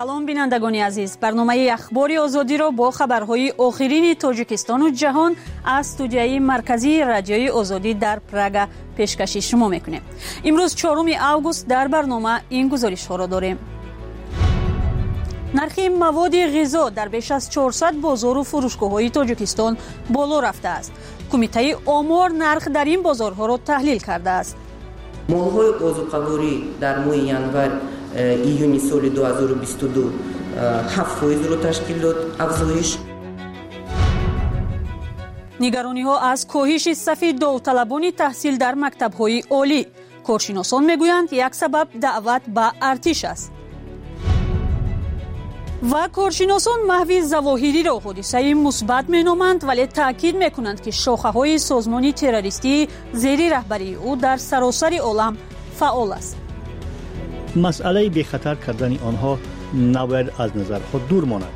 салом бинандагони азиз, барномаи ахбори озодиро бо хабарҳои охирини тоҷикистону ҷаҳон аз студияи марказии радиои озодӣ дар Прага пешкаши шумо мекунем. имрӯз 4 август дар барнома ин гузоришҳоро дорем. нархи маводи ғизо дар беш аз 400 бозору фурӯшгоҳҳои тоҷикистон боло рафтааст. кумитаи омор нарх дар ин бозорҳоро таҳлил кардааст. молҳои озуқаворӣ дар моҳи январ июни соли 2022 7%-ро ташкил дод афзоиш. нигарониҳо аз коҳиши сафи довталабони таҳсил дар мактабҳои олӣ. коршиносон мегӯянд як сабаб даъват ба артиш аст. ва коршиносон маҳви завоҳириро ҳодисаи мусбат меноманд, вале таъкид мекунанд ки шохаҳои созмони террористии зери раҳбарии ӯ дар саросари олам фаъол аст. масъалаи бехатар кардани онҳо набояд аз назарҳо дур монад.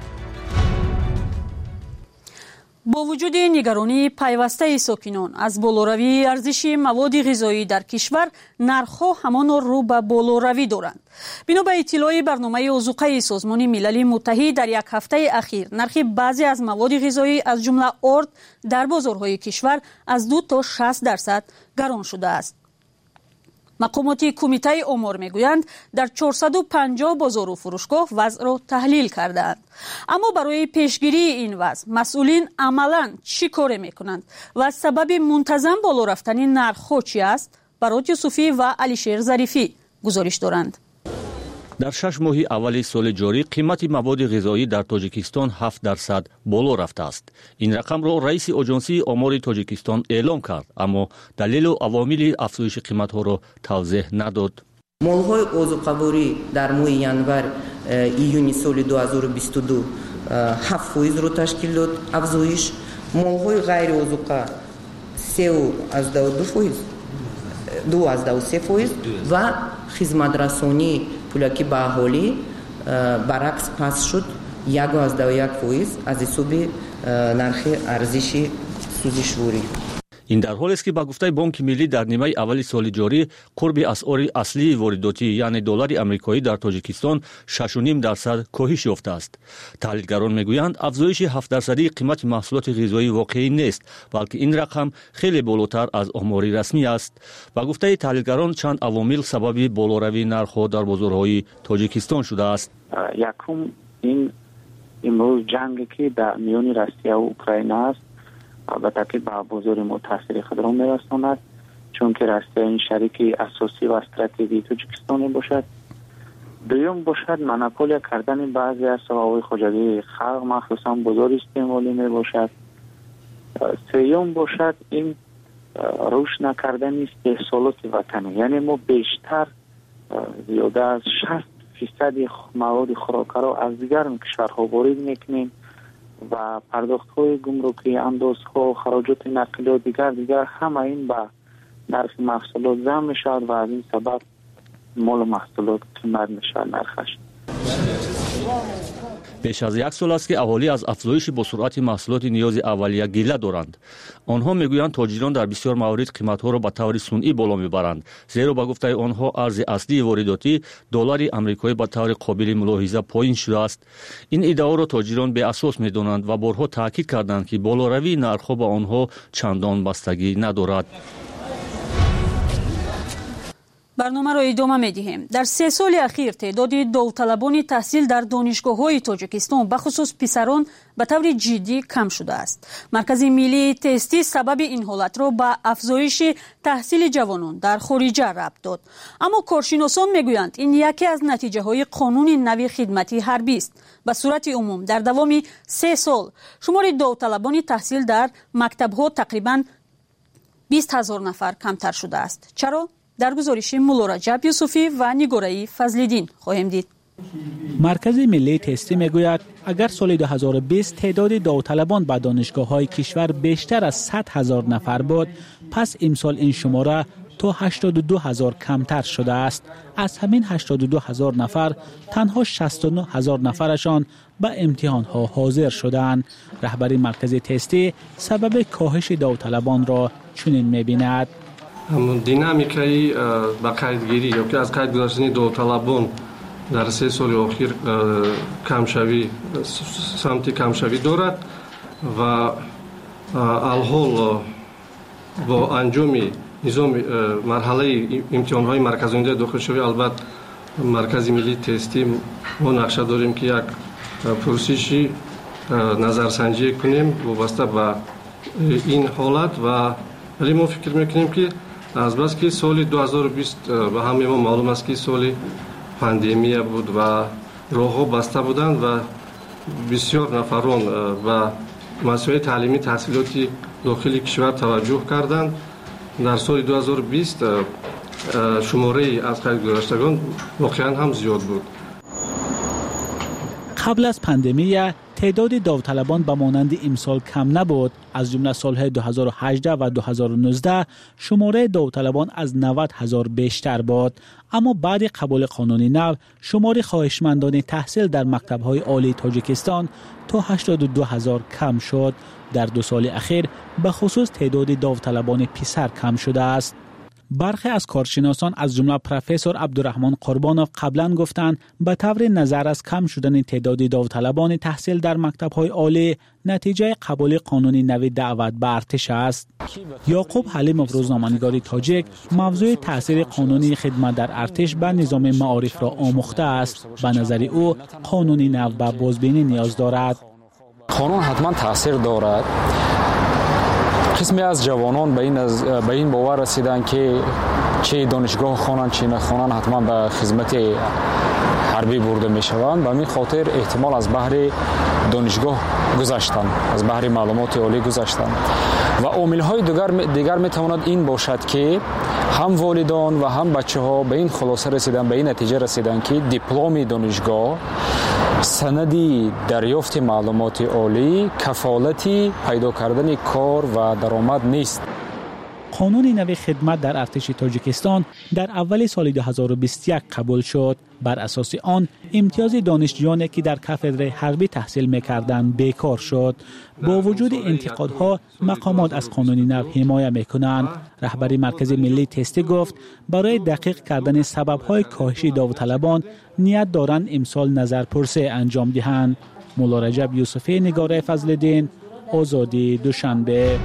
бо вуҷуди нигаронии пайвастаи сокинон аз болоравии арзиши маводи ғизоӣ дар кишвар, нархҳо ҳамон рӯ ба болоравӣ доранд. бино ба иттилои барномаи озуқаи созмони милали муттаҳид, дар як ҳафтаи ахир нархи баъзе аз маводи ғизоӣ аз ҷумла орд дар бозорҳои кишвар аз 2 то 60% гарон шудааст. мақомоти кумитаи омор мегӯянд дар 450 бозору фурӯшгоҳ вазъро таҳлил кардаанд. аммо барои пешгирии ин вазъ масъулин амалан чӣ коре мекунанд ва сабаби мунтазам боло рафтани нархҳо чӣ аст? барот юсуфӣ ва алишер зарифӣ гузориш доранд. дар 6 моҳи аввали соли ҷорӣ қимати маводи ғизоӣ дар тоҷикистон 7% боло рафтааст. ин рақамро раиси оҷонсии омори тоҷикистон эълон кард, аммо далелу авомили афзоиши қиматҳоро тавзеҳ надод. молҳои озуқаворӣ дар моҳи январ июни соли 2022 7%-ро ташкил дод афзоиш. молҳои ғайриозуқа 2.3% ва хизматрасонӣ пӯлакӣ ба аҳолӣ баръакс паст шуд 1.1% аз ҳисоби нархи арзиши сӯзишворӣ. ин дар ҳолест ки ба гуфтаи бонки миллӣ дар нимаи аввали соли ҷорӣ қурби асъори аслии воридотӣ, яъне доллари амрикоӣ дар тоҷикистон 6.5% коҳиш ёфтааст. таҳлилгарон мегӯянд, афзоиши 7%-ии қимати маҳсулоти ғизоӣ воқеӣ нест, балки ин рақам хеле болотар аз омори расмӣ аст. ба гуфтаи таҳлилгарон, чанд авомил сабаби болоравии нархҳо дар бозорҳои тоҷикистон шудааст. якум ин имрӯз ҷанге ки дар миёни Россияву Украина аст, албатта ки ба бозори мо таъсири худро мерасонад, чунки Россия ин шарики асосӣ ва стратегии Тоҷикистон мебошад. дуюм бошад монополия кардани баъзе аз соҳаҳои хоҷагии халқ, махсусан бозори истеъмолӣ мебошад. сеюм бошад ин рушд накардани истеҳсолоти ватанӣ, яъне мо бештар зиёда аз 60% маводи хӯрокаро аз дигар кишварҳо ворид мекунем ва пардохтҳои гумрукӣ, андозҳо, хароҷоти нақлиёт дигар ҳама ин ба нархи маҳсулот зам мешавад ва аз ин сабаб молу маҳсулот қимат мешавад нархаш. беш аз 1 сол аст ки аҳолӣ аз афзоиши босуръати маҳсулоти ниёзи аввалия гила доранд. онҳо мегӯянд тоҷирон дар бисёр маворид қиматҳоро ба таври сунъӣ боло мебаранд, зеро ба гуфтаи онҳо арзи аслии воридотӣ доллари амрикоӣ ба таври қобили мулоҳиза поин шудааст. ин иддаоро тоҷирон беасос медонанд ва борҳо таъкид карданд ки болоравии нархҳо ба онҳо чандон бастагӣ надорад. барномаро идома медиҳем. дар 3 соли ахир теъдоди довталабони таҳсил дар донишгоҳҳои тоҷикистон бахусус писарон ба таври ҷиддӣ кам шудааст. маркази миллии тестӣ сабаби ин ҳолатро ба афзоиши таҳсили ҷавонон дар хориҷа рабт дод. аммо коршиносон мегӯянд, ин яке аз натиҷаҳои қонуни нави хидмати ҳарбист. ба сурати умум дар давоми 3 сол шумори довталабони таҳсил дар мактабҳо тақрибан 20 000 нафар камтар шудааст. чаро? дар гузориши мулло Раҷаб Юсуфӣ ва нигораи Фазлиддин хоҳем дид. маркази миллии тестӣ мегӯяд, агар соли 2020 теъдоди довталабон ба донишгоҳҳои кишвар бештар аз 100 000 нафар буд, пас имсол ин шумора то 82 000 камтар шудааст. аз ҳамин 82 000 нафар танҳо 69 000 нафарашон ба имтиҳонҳо ҳозир шуданд. раҳбари маркази тестӣ сабаби коҳиши довталабонро чунин мебинад. динамикаи ба қайдгирӣ ёки аз қайд гузаштани довталабон در 3 سال اخیر کمشوی سمت کمشوی دارد و الحال با انجام نظام مرحله امتحان‌های مرکزی داخلشوی البته مرکز ملی تستی ما نقشه داریم که یک پرسشی نظرسنجی کنیم وابسته به این حالت و ولی ما فکر میکنیم که از بس که سال 2020 به همه ما معلوم است که سال پاندمی بود و راه‌ها بسته بودند و بسیار نفران و مسائل تعلیمی تحصیلاتی داخل کشور توجه کردند. در سال 2020 شماره از قید گذشتگان واقعا هم زیاد بود. قبل از پاندمی تعداد داوطلبان به مانند امسال کم نبود. از جمله سالهای 2018 و 2019 شماره داوطلبان از 90,000 بیشتر بود. اما بعد قبول قانون نو شماره خواهشمندان تحصیل در مکتب‌های عالی تاجیکستان تا 82,000 کم شد. در 2 سال اخیر به خصوص تعداد داوطلبان پسر کم شده است. برخی از کارشناسان از جمله پروفسور عبدالرحمن قربانوف قبلا گفتند به طور نظر از کم شدن تعداد داوطلبان تحصیل در مکتب‌های عالی نتیجه قبول قانون نو دعوت به ارتش است. یعقوب حلیموف روزنامه‌نگار تاجیک موضوع تاثیر قانونی خدمت در ارتش به نظام معارف را آموخته است. به نظر او قانون نو به بازبینی نیاز دارد. قانون حتما تاثیر دارد. قسمی از جوانان به این باور رسیدند که چه دانشگاه خوانند چه نخوانند حتما به خدمت حربی برده می شوند. به همین خاطر احتمال از بحر دانشگاه گذشتند، از بحر معلومات عالی گذشتند. و عامل‌های دیگر می تواند این باشد که هم والدان و هم بچه‌ها به این خلاصه رسیدند، به این نتیجه رسیدند که دیپلم دانشگاه سندی دریافت معلومات عالی کفالتی پیدا کردن کار و درآمد نیست. قانون نو خدمت در ارتش تاجیکستان در اول سال 2021 قبول شد. بر اساس آن امتیاز دانشجویانی که در کاتدر حربی تحصیل می‌کردند بیکار شد. با وجود انتقادها مقامات از قانون نو حمایت می‌کنند. رهبر مرکز ملی تستی گفت برای دقیق کردن سبب‌های کاهش داوطلبان نیت دارند امسال نظرپرسی انجام دهند. مولا رجب یوسفی، نگار فضل‌الدین، آزادی، دوشنبه.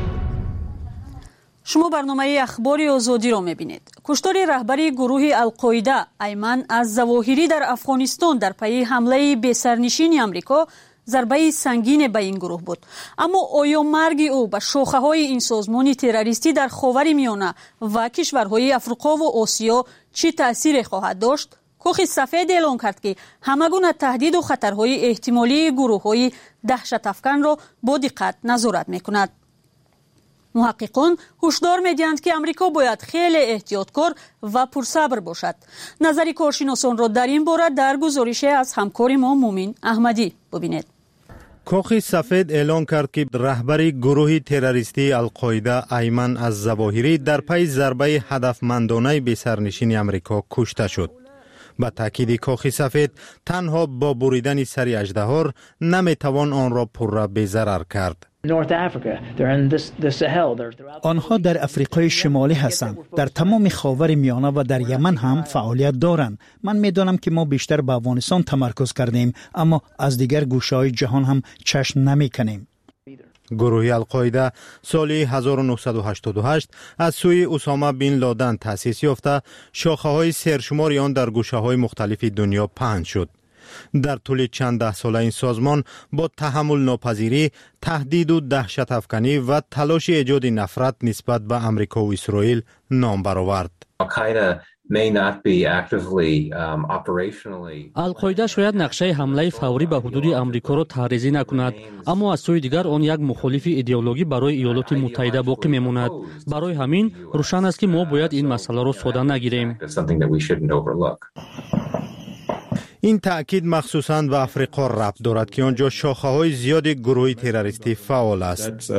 شما برنامه اخبار آزادی را می‌بینید. کشتار رهبری گروه القاعده ایمن الظواهری در افغانستان در پی حمله بی‌سرنشین آمریکا ضربه سنگین به این گروه بود. اما آیا مرگ او به شاخه‌های این سازمان تروریستی در خاورمیانه و کشورهای افریقا و آسیا چه تأثیری خواهد داشت؟ کاخ سفید اعلام کرد که همگونه تهدید و خطرهای احتمالی گروه‌های دهشت افکن را با دقت نظارت می‌کند. محققان هشدار می‌دهند که امریکا باید خیلی احتیاطکار و پرصبر باشد. نظر کارشناسان را در این باره در گزارش از همکار ما مومن احمدی ببینید. کاخ سفید اعلان کرد که رهبر گروه تروریستی القاعده ایمن الظواهری در پی ضربه هدفمندانه به سرنشین امریکا کشته شد. با تاکید کاخ سفید تنها با بریدن سر اژدها نمیتوان آن را پر به ضرر کرد. آنها در افریقای شمالی هستند. در تمام خاورمیانه و در یمن هم فعالیت دارند. من میدانم که ما بیشتر به افغانستان تمرکز کردیم، اما از دیگر گوشه‌های جهان هم چشم نمی‌کنیم. گروه القاعده سال 1988 از سوی اسامه بن لادن تأسیس یافته، شاخه‌های سرشماری آن در گوشه‌های مختلف دنیا پهن شد. در طول چند ده ساله این سازمان با تحمل ناپذیری، تهدید و دهشت افکنی و تلاش ایجاد نفرت نسبت به امریکا و اسرائیل نام برآورد. القاعده شاید نقشه حمله فوری به حدود امریکا را تعریضی نکند، اما از سوی دیگر آن یک مخالف ایدئولوژی برای ایالات متحده باقی میماند. برای همین روشن است که ما باید این مسئله را ساده نگیریم. این تأکید مخصوصاً به افریقا ربط دارد که آنجا شاخه‌های زیاد گروه تروریستی فعال است.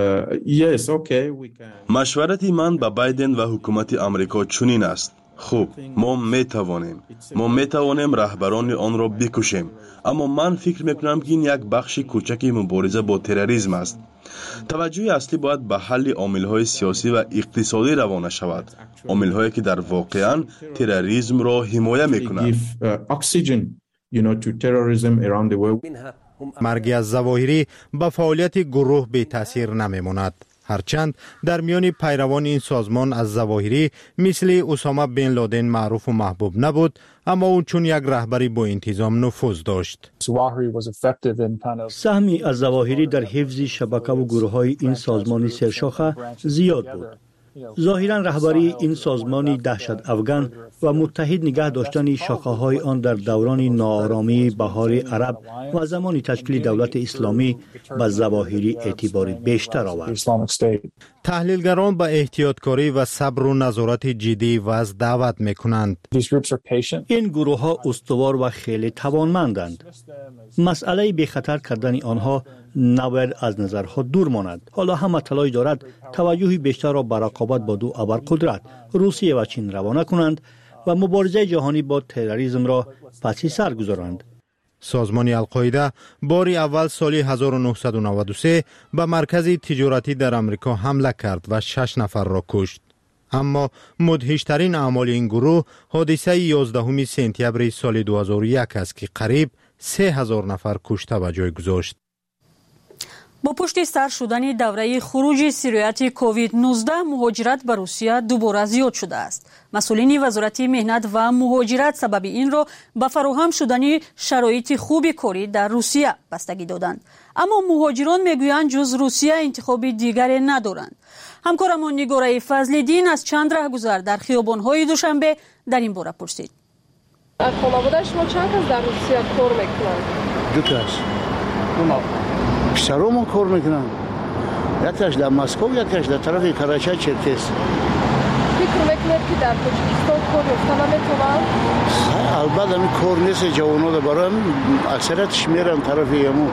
مشورت من به بایدن و حکومت امریکا چنین است: خوب، ما میتوانیم رهبران آن را بکشیم، اما من فکر میکنم که این یک بخش کوچکی مبارزه با تروریسم است. توجه اصلی باید به حل عامل‌های سیاسی و اقتصادی روانه شود، عامل‌هایی که در واقع تروریسم را حمایت میکنند. to terrorism around the world. مرگ از ظواهری به فعالیت گروه بی تاثیر نمیماند. هرچند در میان پیروان این سازمان از ظواهری مثل اسامه بن لادن معروف و محبوب نبود، اما او چون یک رهبری با انتظام نفوذ داشت. سهمی از ظواهری در حفظ شبکه و گروه‌های این سازمان سرشاخه زیاد بود. ظاهراً رهبری این سازمانی دهشت افغان و متحد نگه داشتن شاخه‌های آن در دوران ناآرامی بهار عرب و زمان تشکیل دولت اسلامی به ظواهری اعتبار بیشتر آورد. تحلیلگران به احتیاطکاری و صبر و نظارت جدی وضع دعوت می‌کنند. این گروه‌ها استوار و خیلی توانمندند. مسئله بی خطر کردن آنها نباید از نظرها دور ماند. حالا همه تلاش دارد توجه بیشتر را به رقابت با دو ابرقدرت روسیه و چین روانه کنند و مبارزه جهانی با تروریسم را پس سر گذارند. سازمان القاعده بار اول سال 1993 به مرکز تجارتی در امریکا حمله کرد و 6 نفر را کشت. اما مدهشترین اعمال این گروه حادثه 11 سپتامبر سال 2001 است که قریب 3000 نفر کشته به جای گذاشت. با پشت سر شدن دوره خروج سیریت کووید 19 مهاجرت به روسیه دوباره زیاد شده است. مسئولین وزارت مهنت و مهاجرت سبب این را به فراهم شدن شرایط خوب کاری در روسیه بستگی دادند. اما مهاجران میگویند جز روسیه انتخاب دیگری ندارند. همکارمان نگاره فضل‌الدین از چند رهگذر در خیابان‌های دوشنبه در این باره پرسید. از خانواده شما چند کس در روسیه کار میکنند؟ 2 کس. پسرم کار میکنن. یکیش در مسکو، یکیش در طرف کراچی چرکس. فکر میکنید که در تاجیکستان کار یافته نمیتونند؟ البته این کار نیست، جوانان برای اکثریتش میرن طرف یمو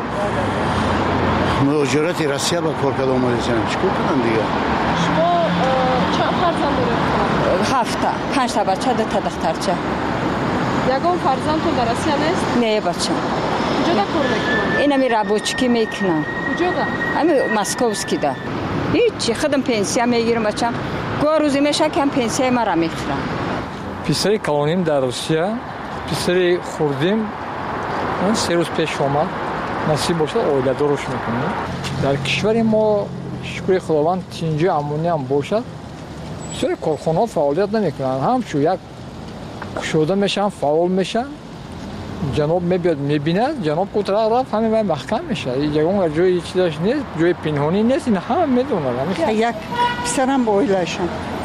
مهاجرت روسیه به کار کردن اومدن. چیکار کنن دیگه؟ شما چند فرزند دارید؟ 7 5 تا بچه، 2 تا دخترچه. یگان فرزندتون در روسیه نیست؟ نه بچه. کجا کار میکنن؟ اینمی رابوچکی میکنن. کجا ده؟ امی مسکوسکی ده. هیچی خودم پنسیا میگیرم بچم. گوه روزی میشه که هم پنسیای مرا میخورم. پسری کلانیم در روسیه، پسری خوردیم، من 3 روز پیش آمد. نصیب باشه اویده داروش میکنیم. در کشور ما شکر خداوند تینجی امونی هم باشد. بسیاری کارخانه فعالیت نمیکنن. همچون یک شده میشن، فعال میشن. جناب میبید میبیند، جناب کوتاه رفت همین محکم میشه. یگان جای چیزاش نیست، جای پنهانی نیست، این همه میدونن. یک پسرم با اویلشم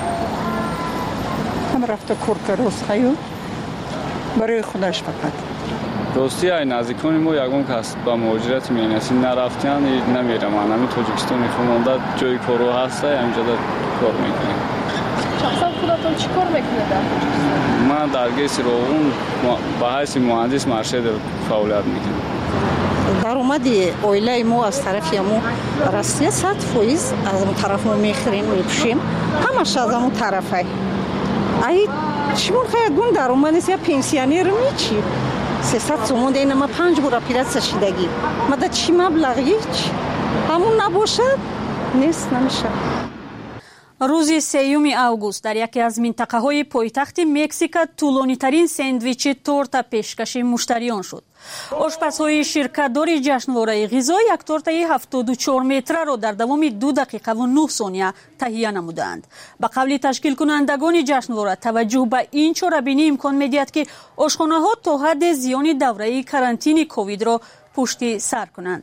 هم رفته کورکروس خیو برای خودش فقط. دوستی های نزدیکان ما یگان کس با مهاجرت میانسی نرفتن نمیرم. من همین تاجیکستان میخوام جای کارو هسته همینجا کار میکنم. شخصا خودتون چی کار میکنید در تاجیکستان؟ من در گیس روغون به حیث مهندس مرشد فعالیت میکنم. درآمدی اویله ما از طرف مو روسیه 100% از اون طرف ما میخریم میپوشیم، همش از اون طرفه. ای چیمون خیلی گون درآمد نیست، یا پنسیونر میچی 300 سومون دین ما 5 بار پیرت شدگی مده چی مبلغی چی همون نباشه نیست نمیشه. روز 3 اوگوست در یکی از منطقه‌های پایتخت مکزیک طولانی‌ترین ساندویچ تورتا پیشکش مشتریان شد. آشپزهای شرکت‌دار جشنواره غذا یک تورته 74 متره را در دوام 2 دقیقه و 9 ثانیه تهیه نمودند. به قول تشکیل کنندگان جشنواره توجه به این چاره‌بینی امکان می‌دهد که آشخانه‌ها تا حد زیان دوره کرانتین کووید را پشت سر کنند.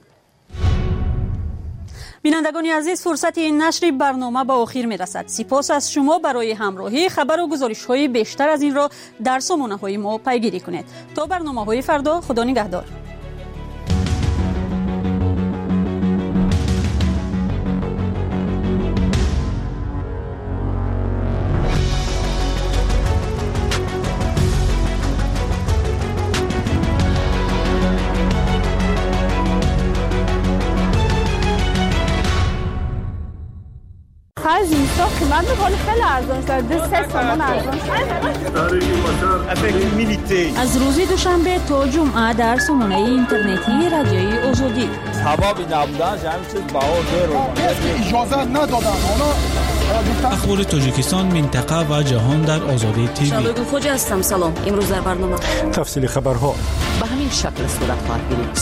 بینندگان عزیز، فرصت این نشر برنامه به آخر می رسد. سپاس از شما برای همراهی. خبر و گزارش های بیشتر از این را در سامانه های ما پیگیری کنید. تا برنامه های فردا، خدا نگهدار. از اینستا قیمت میکنه خیلی ارزان شد. 2-3 تومان ارزان شد. از روز دوشنبه تا جمعه در سامانه اینترنتی رادیوی آزادی. سبب نبودن همین چیز بها داره. اجازه ندادن. حالا اخبار تاجیکستان، منطقه و جهان در آزادی تیوی. شالوی خوج هستم. سلام. امروز در برنامه تفصیل خبرها به همین شکل صورت خواهد گرفت.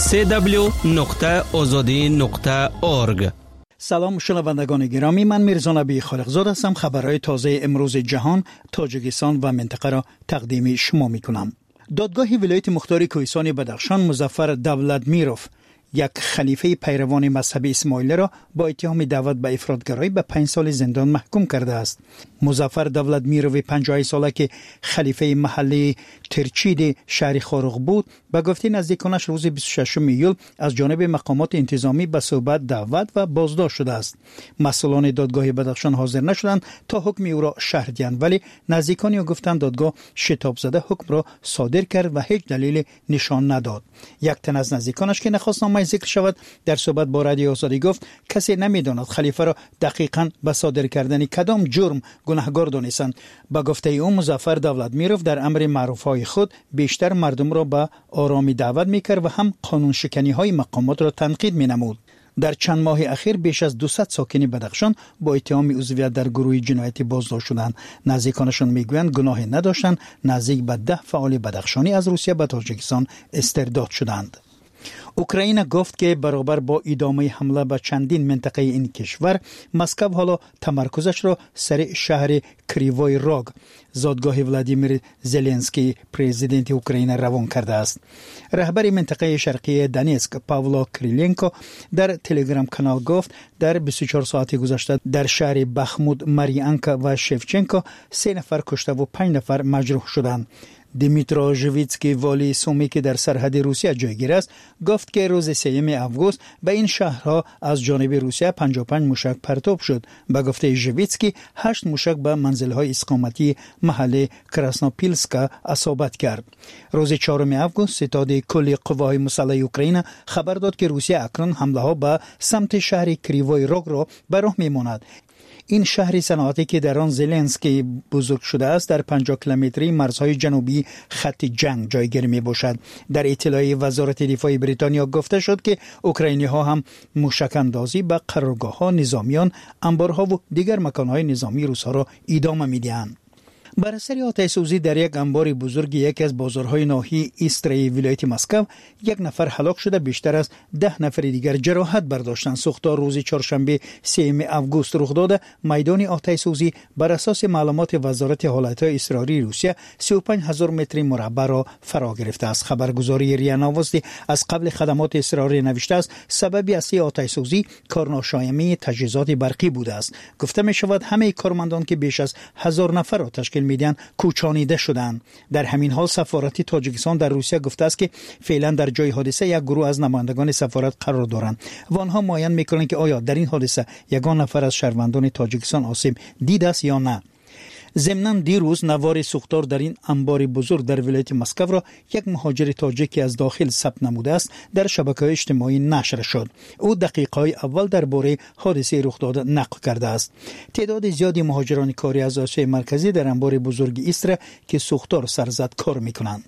www.azadi.org. سلام شنوندگان گرامی، من میرزا نبی خالقزاد هستم. خبرهای تازه امروز جهان، تاجیکستان و منطقه را تقدیم شما میکنم. دادگاه ولایت مختار کوهستان بدخشان مظفر دولتمیروف، یک خلیفه پیروان مذهب اسماعیلی را با اتهام دعوت به افراطگرایی به 5 سال زندان محکوم کرده است. مظفر دولتمیروف 50 ساله که خلیفه محلی ترچید شهر خارق بود، به گفته نزدیکانش روز 26 ایول از جانب مقامات انتظامی به صحبت دعوت و بازداشت شده است. مسئولان دادگاه بدخشان حاضر نشدند تا حکم او را شرح دهند، ولی نزدیکانی او گفتند دادگاه شتاب زده حکم را صادر کرد و هیچ دلیل نشان نداد. یک تن از نزدیکانش که نخواست نام ذکر شود در صحبت با رادیو آزادی گفت کسی نمیداند خلیفه را دقیقاً به صادر کردن کدام جرم گناهکار دانستند. با گفته او مظفر دولتمیروف در امر معروفهای خود بیشتر مردم را به آرامی دعوت میکرد و هم قانون شکنی های مقامات را تنقید مینمود. در چند ماه اخیر بیش از 200 ساکن بدخشان با اتهام عضویت در گروه جنایتی بازداشت شدند. نزدیکانشان میگویند گناهی نداشتند. نزدیک به 10 فعال بدخشانی از روسیه به تاجیکستان استرداد شدند. اوکراین گفت که برابر با ادامه حمله به چندین منطقه این کشور، مسکو حالا تمرکزش را سر شهر کریوای راگ، زادگاه ولادیمیر زلنسکی پرزیدنت اوکراین روان کرده است. رهبر منطقه شرقی دانیتسک پاولا کریلینکو در تلگرام کانال گفت در 24 ساعت گذشته در شهر بخمود، ماریانکا و شفچنکو 3 نفر کشته و 5 نفر مجروح شدند. دیمیترا ژویتسکی والی سومی که در سرحد روسیه جایگیر است گفت که روز 3 آگوست به این شهرها از جانب روسیه 55 موشک پرتاب شد. به گفته ژویتسکی 8 موشک به منزل‌های اقامتی محل کراسنوپیلسکا اصابت کرد. روز 4 آگوست ستاد کل قوای مسلح اوکراین خبر داد که روسیه اکنون حمله‌ها به سمت شهر کریوای راگ را به راه می‌ماند. این شهر صنعتی که در آن زلنسکی بزرگ شده است در 50 کیلومتری مرزهای جنوبی خط جنگ جایگیر می باشد. در اطلاعیه وزارت دفاع بریتانیا گفته شد که اوکراینی ها هم موشک اندازی به قرارگاه ها، نظامیان، انبارها و دیگر مکانهای نظامی روس ها را ادامه می دهند. بر اثر آتش سوزی در یک انبار بزرگ یکی از بازارهای ناحیه ایستری ولایت مسکو 1 نفر هلاک شده، بیشتر از 10 نفر دیگر جراحت برداشتند. سوختار روز چهارشنبه 3 آگوست رخ داده. میدان آتش سوزی بر اساس معلومات وزارت حالتهای اضطراری روسیه 35000 متر مربع را فرا گرفته است. خبرگزاری ریا نووستی از قبل خدمات اضطراری نوشته است سبب اصلی آتش سوزی کارناشایمی تجهیزات برقی بوده است. گفته می شود همه کارمندان که بیش از 1000 نفر را تشکیل میدن کوچانیده شدند. در همین حال سفارت تاجیکستان در روسیه گفته است که فعلا در جای حادثه یک گروه از نمایندگان سفارت قرار دارند و آنها معاین میکنند که آیا در این حادثه یگان نفر از شهروندان تاجیکستان آسیب دیده است یا نه. ضمناً دیروز نوار سوختار در این انبار بزرگ در ولایت مسکو را یک مهاجر تاجیکی از داخل ثبت نموده است در شبکه‌های اجتماعی نشر شد. او دقیقه‌های اول درباره حادثه رخ داده نقل کرده است. تعداد زیادی مهاجران کاری از آسیای مرکزی در انبار بزرگ ایستر که سوختار سرزد کار می‌کنند.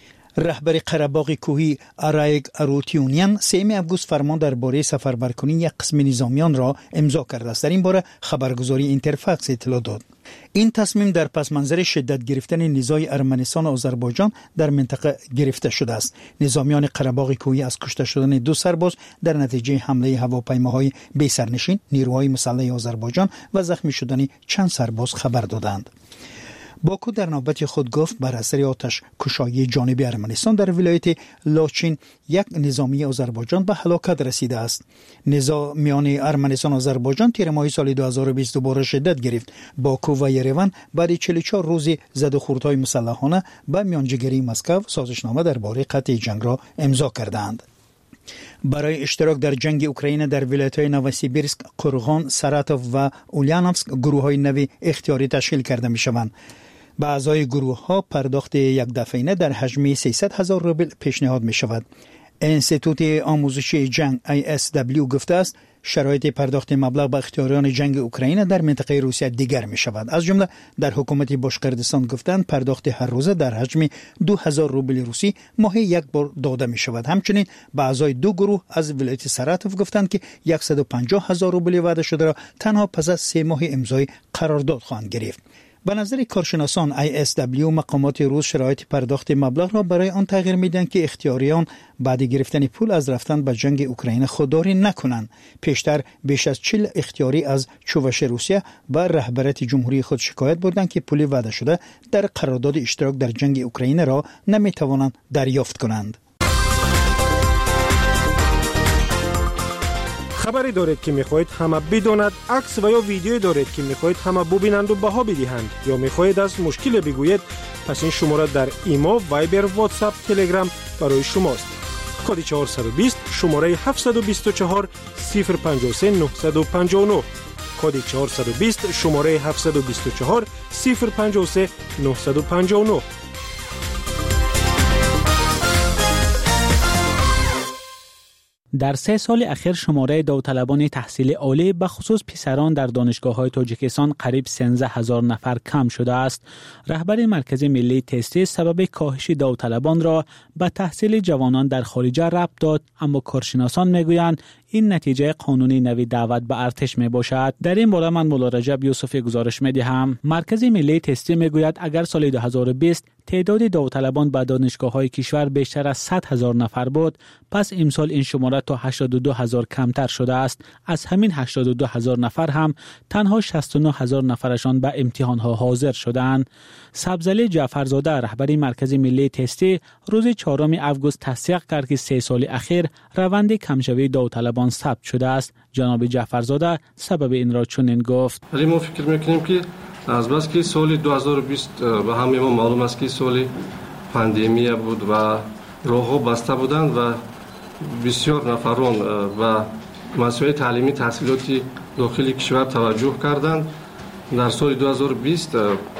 رهبر قره‌باغ کوهی ارایگ اروتیونیان 3 آگوست فرمان درباره سفربرکنی یک قسم نظامیان را امضا کرده است. در این باره خبرگزاری اینترفکس اطلاع داد. این تصمیم در پس منظر شدت گرفتن نزاع ارمنستان و آذربایجان در منطقه گرفته شده است. نظامیان قره‌باغ کوهی از کشته شدن 2 سرباز در نتیجه حمله هواپیماهای بی سرنشین نیروهای مسلح آذربایجان و زخمی شدن چند سرباز خبر دادند. باکو در نوبت خود گفت بر اثر آتش کشایی جانبی ارمنستان در ولایت لاچین یک نظامی آذربایجان به هلاکت رسیده است. نزاع میان ارمنستان و آذربایجان تیر ماه سال 2020 دوباره شدت گرفت. باکو و یریون بعد 44 روز زد و خوردهای مسلحانه به میانجیگری مسکو سازشنامه درباره قطع جنگ را امضا کردند. برای اشتراک در جنگ اوکراین در ولایت‌های نوسیبیرسک، قرغان، ساراتوف و اولیانوفسک گروه‌های نوی اختیاری تشکیل کرده می‌شوند. به اعضای گروه‌ها پرداخت یک دفعینه در حجم 300,000 روبل پیشنهاد می‌شود. انستیتوت آموزشی جنگ ISW گفته است شرایط پرداخت مبلغ به اختیاریان جنگ اوکراین در منطقه روسیه دیگر می شود. از جمله در حکومت باشقردستان گفتند پرداخت هر روزه در حجم 2000 روبل روسی ماهی یک بار داده می شود. همچنین به اعضای دو گروه از ولایت ساراتوف گفتند که 150,000 روبل وعده شده را تنها پس از 3 ماه امضای قرارداد خواهند گرفت. به نظر کارشناسان ISW مقامات روس شرایط پرداخت مبلغ را برای آن تغییر میدن که اختیاریان بعد گرفتن پول از رفتن به جنگ اوکراین خودداری نکنند. پیشتر بیش از 40 اختیاری از چووش روسیه به رهبریت جمهوری خود شکایت بردند که پول وعده شده در قرارداد اشتراک در جنگ اوکراین را نمیتوانند دریافت کنند. خبری دارید که میخواهید همه بداند، عکس و یا ویدیویی دارید که میخواهید همه ببینند و بها بدهند یا میخواهید از مشکل بگویید، پس این شماره در ایما، وایبر، واتساپ، تلگرام برای شماست. کد 420 شماره 724 053 959. کد 420 شماره 724 053 959. در 3 سال اخیر شماره داوطلبان تحصیل عالی به خصوص پسران در دانشگاه‌های تاجیکستان قریب 13000 نفر کم شده است. رهبر مرکز ملی تستی سبب کاهش داوطلبان را به تحصیل جوانان در خارج ربط داد، اما کارشناسان میگویند این نتیجه قانونی نوی دعوت به ارتش می باشد. در این باره من مولا رجب یوسفی گزارش می دهم. مرکز ملی تستی می گوید اگر سال 2020 تعداد داوطلبان به دانشگاه‌های کشور بیشتر از 100,000 نفر بود، پس امسال این شماره تا 82,000 کمتر شده است. از همین 82,000 نفر هم تنها 69,000 نفرشان به امتحان‌ها حاضر شدند. سبزعلی جعفرزاده رهبر مرکز ملی تستی روز 4 اوگوست تصدیق کرد که 3 سال اخیر روند کمشوی داوطلبان ثبت شده است. جناب جعفرزاده سبب این را چنین گفت: ولی ما فکر می‌کنیم که از بس که سال 2020 به همه ما معلوم است که سال پاندمی بود و راه‌ها بسته بودند و بسیار نفران و مسائل تعلیمی تحصیلاتی داخل کشور توجه کردند. در سال 2020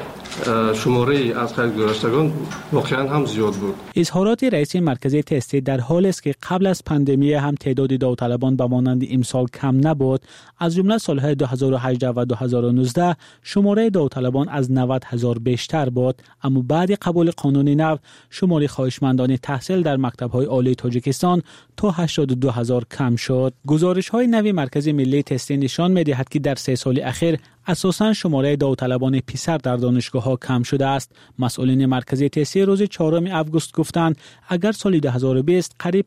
شماره از خرید گذشتگان واقعا هم زیاد بود. اظهارات رئیس مرکز تستی در حالی است که قبل از پاندمی هم تعداد داوطلبان به مانند امسال کم نبود. از جمله سالهای 2018 و 2019 شماره داوطلبان از 90,000 بیشتر بود، اما بعد قبول قانون نو شماره خواهشمندان تحصیل در مکتب‌های عالی تاجیکستان تا 82,000 کم شد. گزارش‌های نوی مرکز ملی تستی نشان می‌دهد که در 3 سال اخیر اساساً شماره داوطلبان پسر در دانشگاه‌ها کم شده است. مسئولین مرکز تستی روز 4 اوگوست گفتند اگر سال 2020 قریب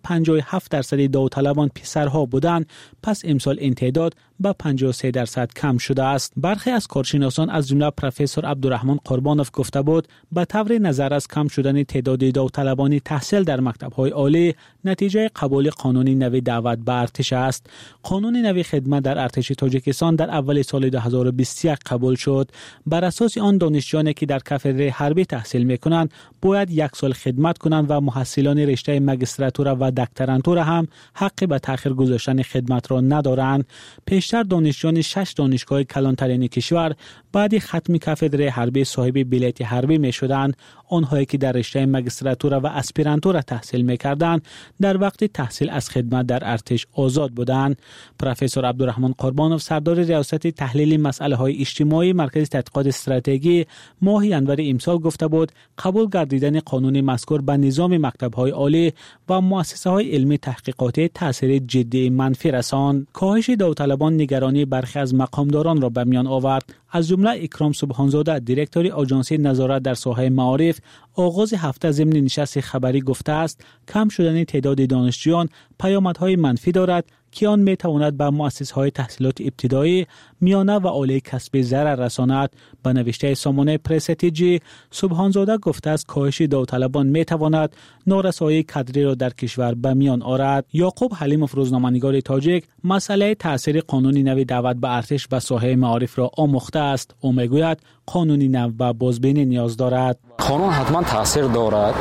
57% داوطلبان پسرها بودند، پس امسال این تعداد به 53% کم شده است. برخی از کارشناسان از جمله پروفسور عبدالرحمن قربانوف گفته بود به طور نظر از کم شدن تعداد داوطلبان تحصیل در مکتب‌های عالی نتیجه قبول قانونی نوی دعوت به ارتش است. قانون نوی خدمت در ارتش تاجیکستان در اول سال 2021 قبول شد. بر اساس آن دانشجویانی که در کاتدر حربی تحصیل می‌کنند باید 1 سال خدمت کنند و محصلان رشته ماجستراتور و دکترانتور هم حق به تأخیر گذاشتن خدمت را ندارند. پیشتر دانشجویان 6 دانشگاه کلانترین کشور بعد ختم کاتدر حربی صاحب بلیت حربی می‌شدند. آنهایی که در رشته ماجستراتور و اسپیرانتور تحصیل می‌کردند در وقت تحصیل از خدمت در ارتش آزاد بودند. پروفسور عبدالرحمن قربانوف سردار ریاست تحلیل مسائل اجتماعی مرکز تحقیقات استراتژی ماه ژانویه امسال گفته بود قبول گردیدن قانون مذکور به نظام مکتب‌های عالی و مؤسسه‌های علمی تحقیقاتی تاثیر جدی منفی رساند. کاهش داوطلبان نگرانی برخی از مقامداران را به میان آورد. از جمله اکرام سبحانزاده دیرکتور آژانسی نظارت در ساحه معارف آغاز هفته ضمن نشست خبری گفته است کم شدن تعداد دانشجویان پیامدهای منفی دارد که آن میتواند به مؤسسه‌های تحصیلات ابتدایی، میانه و عالی کسبی ضرر رساند. به نوشته سامانه پرستیجی سبحانزاده گفته است کاهش داوطلبان میتواند نارسایی کادری را در کشور به میان آورد. یعقوب حلیموف روزنامه‌نگار تاجیک مسئله تاثیر قانونی نوی دعوت به ارتش به ساحه معارف را آموخته است. او میگوید قانونی نو به بازبینی نیاز دارد. قانون حتما تاثیر دارد.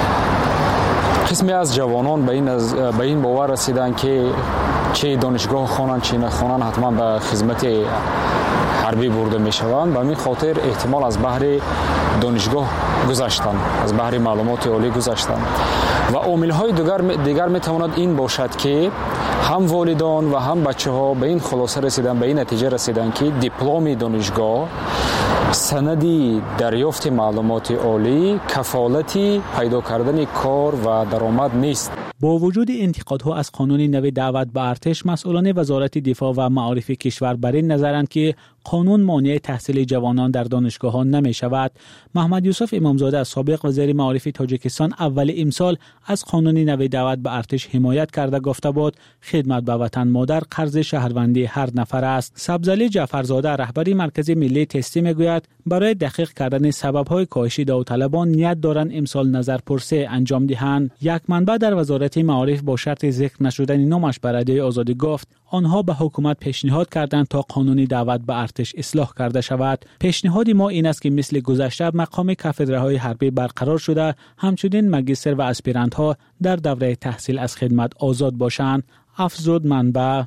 قسمی از جوانان به این باور رسیدن که چه دانشگاه خوانند چه نخوانند حتما به خدمت حربی برده میشوند. به همین خاطر احتمال از بحر دانشگاه گذشتن، از بحر معلومات عالی گذشتن. و عامل‌های دیگر میتواند این باشد که هم والدان و هم بچه‌ها به این خلاصه رسیدن، به این نتیجه رسیدن که دیپلم دانشگاه سندی دریافت معلومات عالی کفالتی پیدا کردن کار و درآمد نیست. با وجود انتقادها از قانون نو دعوت به ارتش، مسئولان وزارت دفاع و معارف کشور بر این نظرند که قانون مانع تحصیل جوانان در دانشگاه‌ها نمی شود. محمد یوسف امامزاده، سابق وزیر معارف تاجیکستان، اول امسال از قانون نو دعوت به ارتش حمایت کرده گفته بود خدمت به وطن مادر قرض شهروندی هر نفر است. سبزعلی جعفرزاده، رهبر مرکز ملی تستی، میگوید برای دقیق کردن سبب‌های کاهش داوطلبان نیت دارند امسال نظرپرسی انجام دهند. یک منبع در وزارت معارف با شرط ذکر نشدن نامش به رادیو آزادی گفت آنها به حکومت پیشنهاد کردند تا قانون دعوت به ارتش اصلاح کرده شود. پیشنهاد ما این است که مثل گذشته مقام کافدرهای حربی برقرار شده، همچنین ماجستر و اسپیرانت ها در دوره تحصیل از خدمت آزاد باشند. افزود منبع.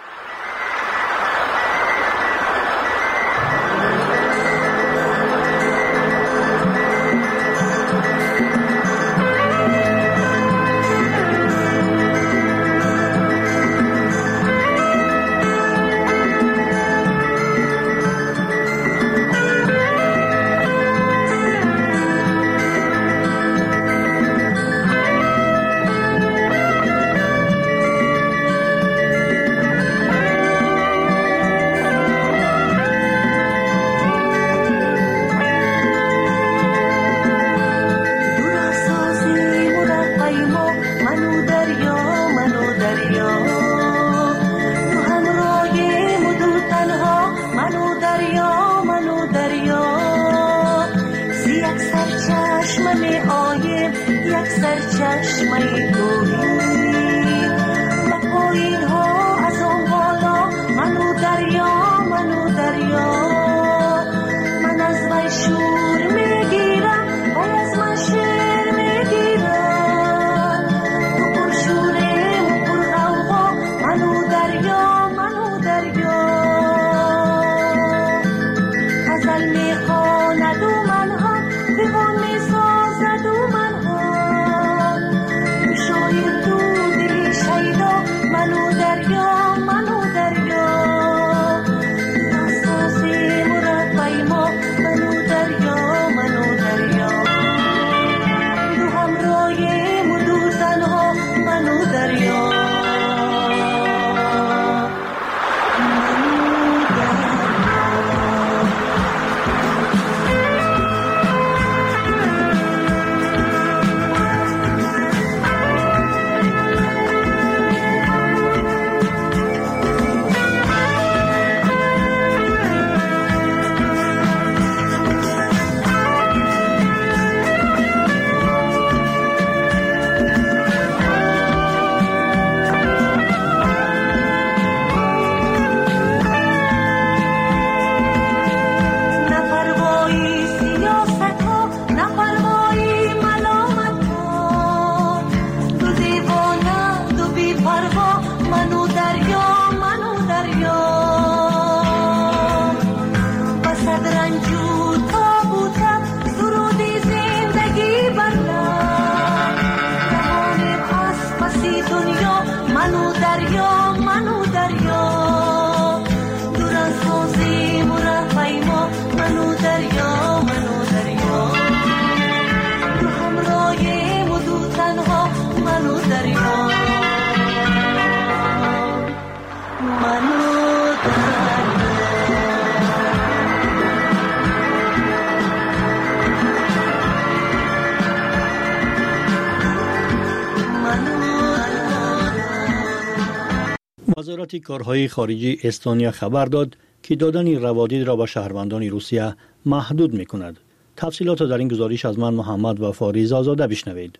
وزارت کارهای خارجی استونیا خبر داد که دادن روادید را به شهروندان روسیه محدود می‌کند. تفصیلات در این گزارش از من محمد وفاری زازاده بشنوید.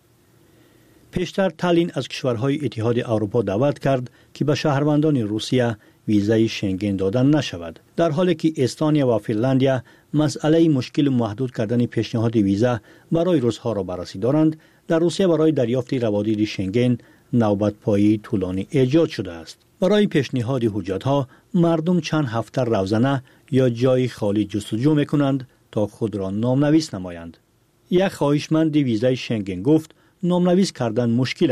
پیشتر تالین از کشورهای اتحاد اروپا دعوت کرد که به شهروندان روسیه ویزای شنگن دادن نشود، در حالی که استونیا و فنلاندیا مسئله مشکل محدود کردن پیشنهاد ویزا برای روس‌ها را بررسی دارند. در روسیه برای دریافت روادید شنگن نوبت پایی طولانی ایجاد شده است. برای پیشنهاد حجت‌ها مردم چند هفته روزانه یا جای خالی جستجو می‌کنند تا خود را نامنویس نمایند. یک خواهشمند ویزای شنگن گفت نامنویس کردن مشکل است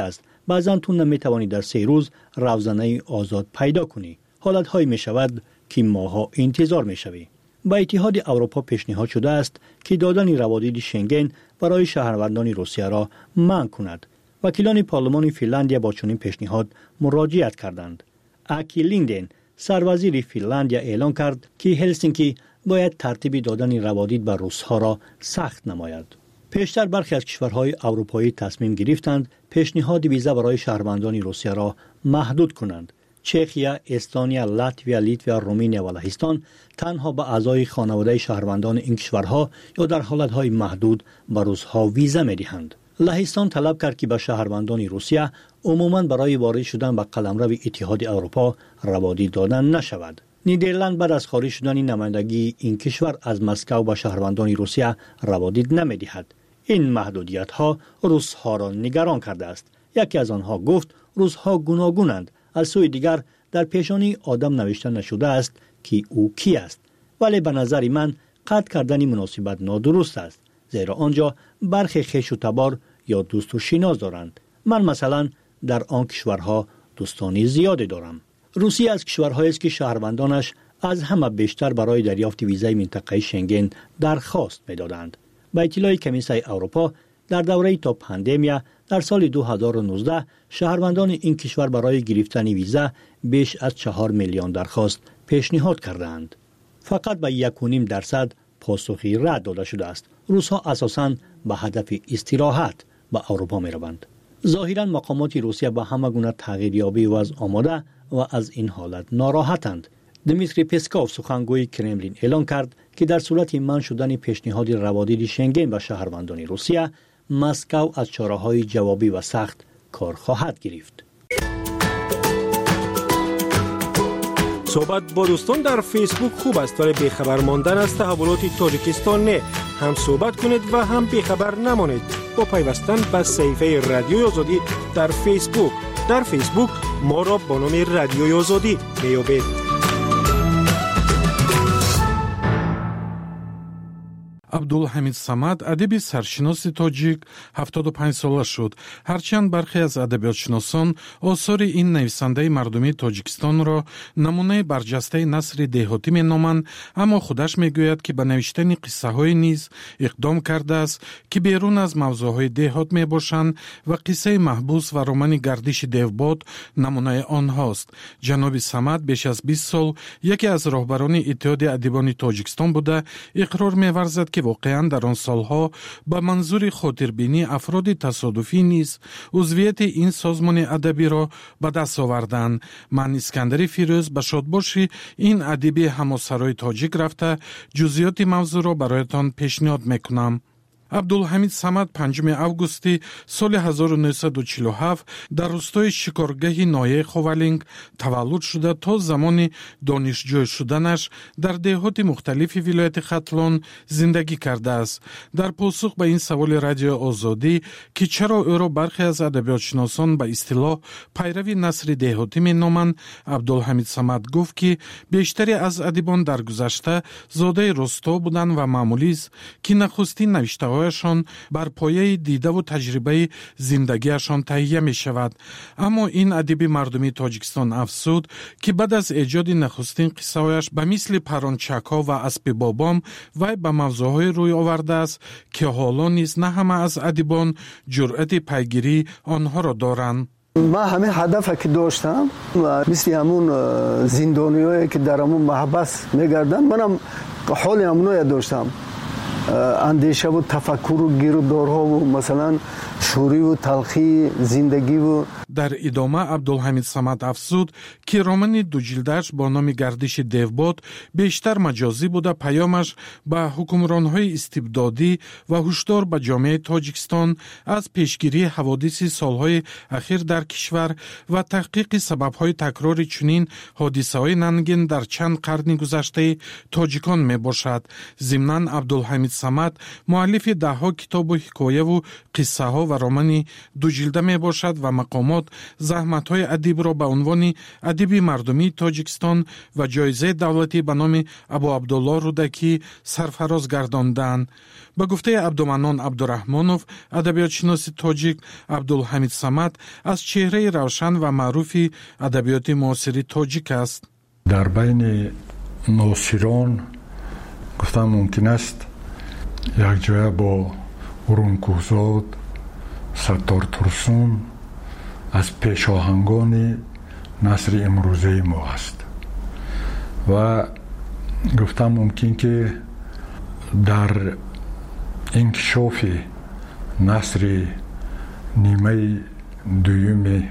بعضا تو نمیتوانی در 3 روز روزانه آزاد پیدا کنی. حالت‌هایی میشود که ماها انتظار میشوی. با اتحاد اروپا پیشنهاد شده است که دادن روادید شنگن برای شهروندان روسیه را منع کند. وکیلان پارلمان فنلاندیا با چنین پیشنهاد مراجعت کردند. اکی لیندن سروزیر فنلاندیا اعلام کرد که هلسینکی باید ترتیب دادن روادید به روس‌ها را سخت نماید. پیشتر برخی از کشورهای اروپایی تصمیم گرفتند پیشنهاد ویزا برای شهروندان روسیه را محدود کنند. چخیا، استونیا، لاتویا، لیتوا، رومانیا و لهستان تنها به اعضای خانواده شهروندان این کشورها یا در حالتهای محدود به روس‌ها ویزا می‌دهند. لهستان طلب کرد که به شهروندان روسیه عموماً برای وارد شدن به قلمرو اتحاد اروپا روادید دادن نشود. نیدرلند بعد از خارج شدن نمایندگی این کشور از مسکو به شهروندان روسیه روادید نمی‌دهد. این محدودیت‌ها روس‌ها را نگران کرده است. یکی از آنها گفت روس‌ها گوناگونند. از سوی دیگر در پیشانی آدم نوشته نشده است که او کی است. ولی به نظر من قطع کردن مناسبت نادرست است. زیرا آنجا برخی خویش و تبار یا دوست و شناس دارند. من مثلا در آن کشورها دوستانی زیادی دارم. روسیه از کشورهایی است که شهروندانش از همه بیشتر برای دریافت ویزای منطقه شنگن درخواست می‌دادند. با اطلاع کمیسیون اروپا در دوره تا پاندمیا در سال 2019 شهروندان این کشور برای گرفتن ویزا بیش از 4 میلیون درخواست پیشنهاد کردند. فقط به 1.5% پاسخی رد داده شده است. روس‌ها اساساً به هدف استراحت به اروپا می‌روند. ظاهراً مقامات روسیه به همه گونه تغییریابی وضع آماده و از این حالت ناراحتند. دمیتری پسکوف سخنگوی کرملین اعلام کرد که در صورت منع شدن پیشنهاد روادید شنگن به شهروندان روسیه، مسکو از چاره‌های جوابی و سخت کار خواهد گرفت. صحبت با دوستان در فیسبوک خوب است ولی بیخبر ماندن از تحولات تاجیکستان نه. هم صحبت کنید و هم بیخبر نمانید با پیوستن به صفحه رادیوی آزادی در فیسبوک. در فیسبوک ما را با نام رادیوی آزادی میابید. عبدالحمید صمد ادیب سرشناس تاجیک 75 ساله شد. هرچند برخی از ادبیاتشناسان آثار این نویسنده مردمی تاجیکستان را نمونه برجسته نثر دهاتی مینامند، اما خودش میگوید که به نوشتن قصه های نیز اقدام کرده است که بیرون از موضوعهای دهات میباشند و قصه محبوس و رمان گردش دیوباد نمونه آنهاست. جناب صمد بیش از 20 سال یکی از راهبران اتحاد ادیبان تاجیکستان بوده اقرار می‌ورزد که واقعاً در آن سالها با منظور خاطربینی افراد تصادفی نیز عضویت این سازمان ادبی را به دست آوردند. من اسکندر فیروز به شادباشی این ادیب هماسرای تاجیک رفته جزئیات موضوع را برایتان پیشنهاد میکنم. عبدالحمید صمد 5 اوگوستی سال 1947 در روستای شکارگاه نایه خوالینگ تولد شده تا زمان دانشجو شدنش در دهات مختلف ولایت ختلان زندگی کرده است. در پاسخ به این سوال رادیو آزادی که چرا او را برخی از ادبیاتشناسان به اصطلاح پیروی نثر دهاتی مینامند، عبدالحمید صمد گفت که بیشتری از ادیبان در گذشته زاده روستا بودند و معمولی است که نخستین نوشته هایشان بر پایه دیده و تجربه زندگیشان تهیه می شود. اما این ادیب مردمی تاجیکستان افزود که بعد از ایجاد نخستین قصه هایش به مثل پرانچکا و اسب بابام و به موضوعهای روی آورده است که حالا نیز نه همه از ادیبان جرأت پیگیری آنها را دارند. من همین هدف که داشتم مثل همون زندانیایی که در همون محبس میگردن، منم حال همونو داشتم، اندیشه و تفکر و گیرودارها و مثلا شوری و تلخی زندگی. و در ادامه عبدالحمید صمد افزود که رمان دو جلدش با نام گردش دیوباد بیشتر مجازی بوده، پیامش به حکمرانهای استبدادی و هشدار به جامعه تاجیکستان از پیشگیری حوادث سالهای اخیر در کشور و تحقیق سببهای تکرار چنین حادثه‌های ننگین در چند قرن گذشته تاجیکان می باشد. ضمناً عبدالحمید صمد مؤلف 10 کتاب و حکایه و قصه ها و رمان دو جلده می باشد و مقامات نهاد زحمت‌های ادیب را به عنوان ادیب مردمی تاجیکستان و جایزه دولتی به نام ابو عبدالله رودکی سرفراز گرداندند. به گفته عبدالمنان عبدالرحمانوف، ادبیاتشناس تاجیک، عبدالحمید صمد از چهره روشن و معروف ادبیات معاصر تاجیک است. در بین ناصران گفتم ممکن است یک جای با ورونکوزاد، ستار ترسون از پیشاهنگان نثر امروزه ما است و گفتم ممکن که در انکشاف نثر نیمه دوم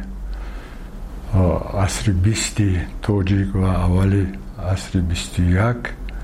عصر 20 تاجیک و اول عصر 21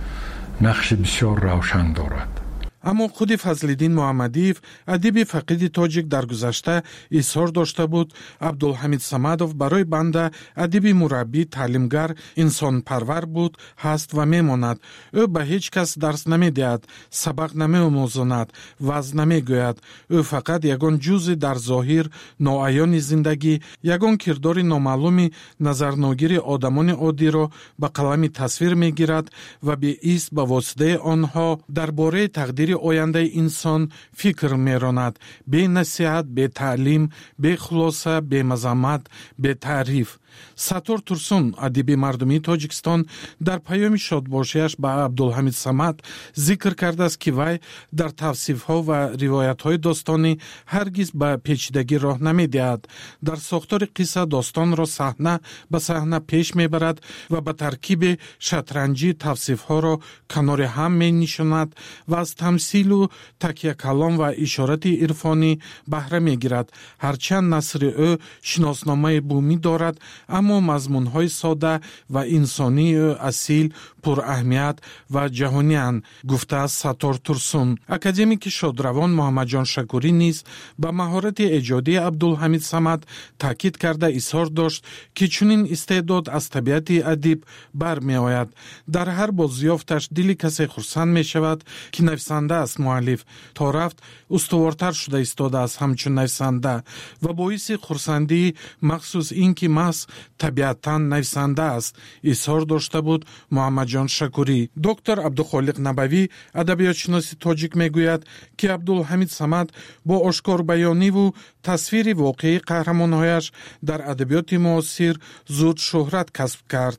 نقش بسیار روشن دارد. اما خود فضل‌الدین محمدیف ادیب فقید تاجیک در گذشته اظهار داشته بود عبدالحمید صمدوف برای بنده ادیب مربی، تعلیمگر، انسان پرور بود، هست و میماند. او به هیچ کس درس نمیدهد، سبق نمیآموزاند، وعظ نمیگوید. او فقط یگان جزء در ظاهر ناعیان زندگی، یگان کردار نامعلوم نظرناگیر آدمان عادی را به قلم تصویر میگیرد و به ایست به واسطه آنها درباره تقدیر آینده انسان فکر میراند. به نصیحت، به تعلیم، به خلاصه، به مذمت، به تعریف. ستار ترسون ادیب مردمی تاجیکستان در پیام شادباشیش به عبدالحمید صمد ذکر کرده است که وی در توصیف‌ها و روایت‌های داستانی هرگز به پیچیدگی راه نمی‌دهد. در ساختار قصه داستان را صحنه به صحنه پیش می‌برد و به ترکیب شطرنجی توصیف‌ها را کنار هم می‌نشاند و از تمثیل و تکیه کلام و اشارات عرفانی بهره می‌گیرد. هرچند نثر او شناسنامه بومی دارد، اما مضمون‌های ساده و انسانی اصیل، پر اهمیت و جهانی اند، گفته است ستار ترسون. اکادمیک شادروان محمد جان شکوری نیز به مهارت ایجادی عبدالحمید صمد تاکید کرده اظهار داشت که چنین استعداد از طبیعت ادیب برمی‌آید. در هر بازیافتش دل کسی خرسند می‌شود که نویسنده است. مؤلف تا رفت استوارتر شده ایستاده است همچون نویسنده و باعث خرسندی مخصوص این که محض طبیعتاً نویسنده است اظهار داشته بود محمد جان شکوری. دکتر عبدالخالق نبوی ادبیات شناس تاجیک میگوید که عبدالحمید صمد با آشکار بیانی و تصویر واقعی قهرمان‌هایش در ادبیات معاصر زود شهرت کسب کرد.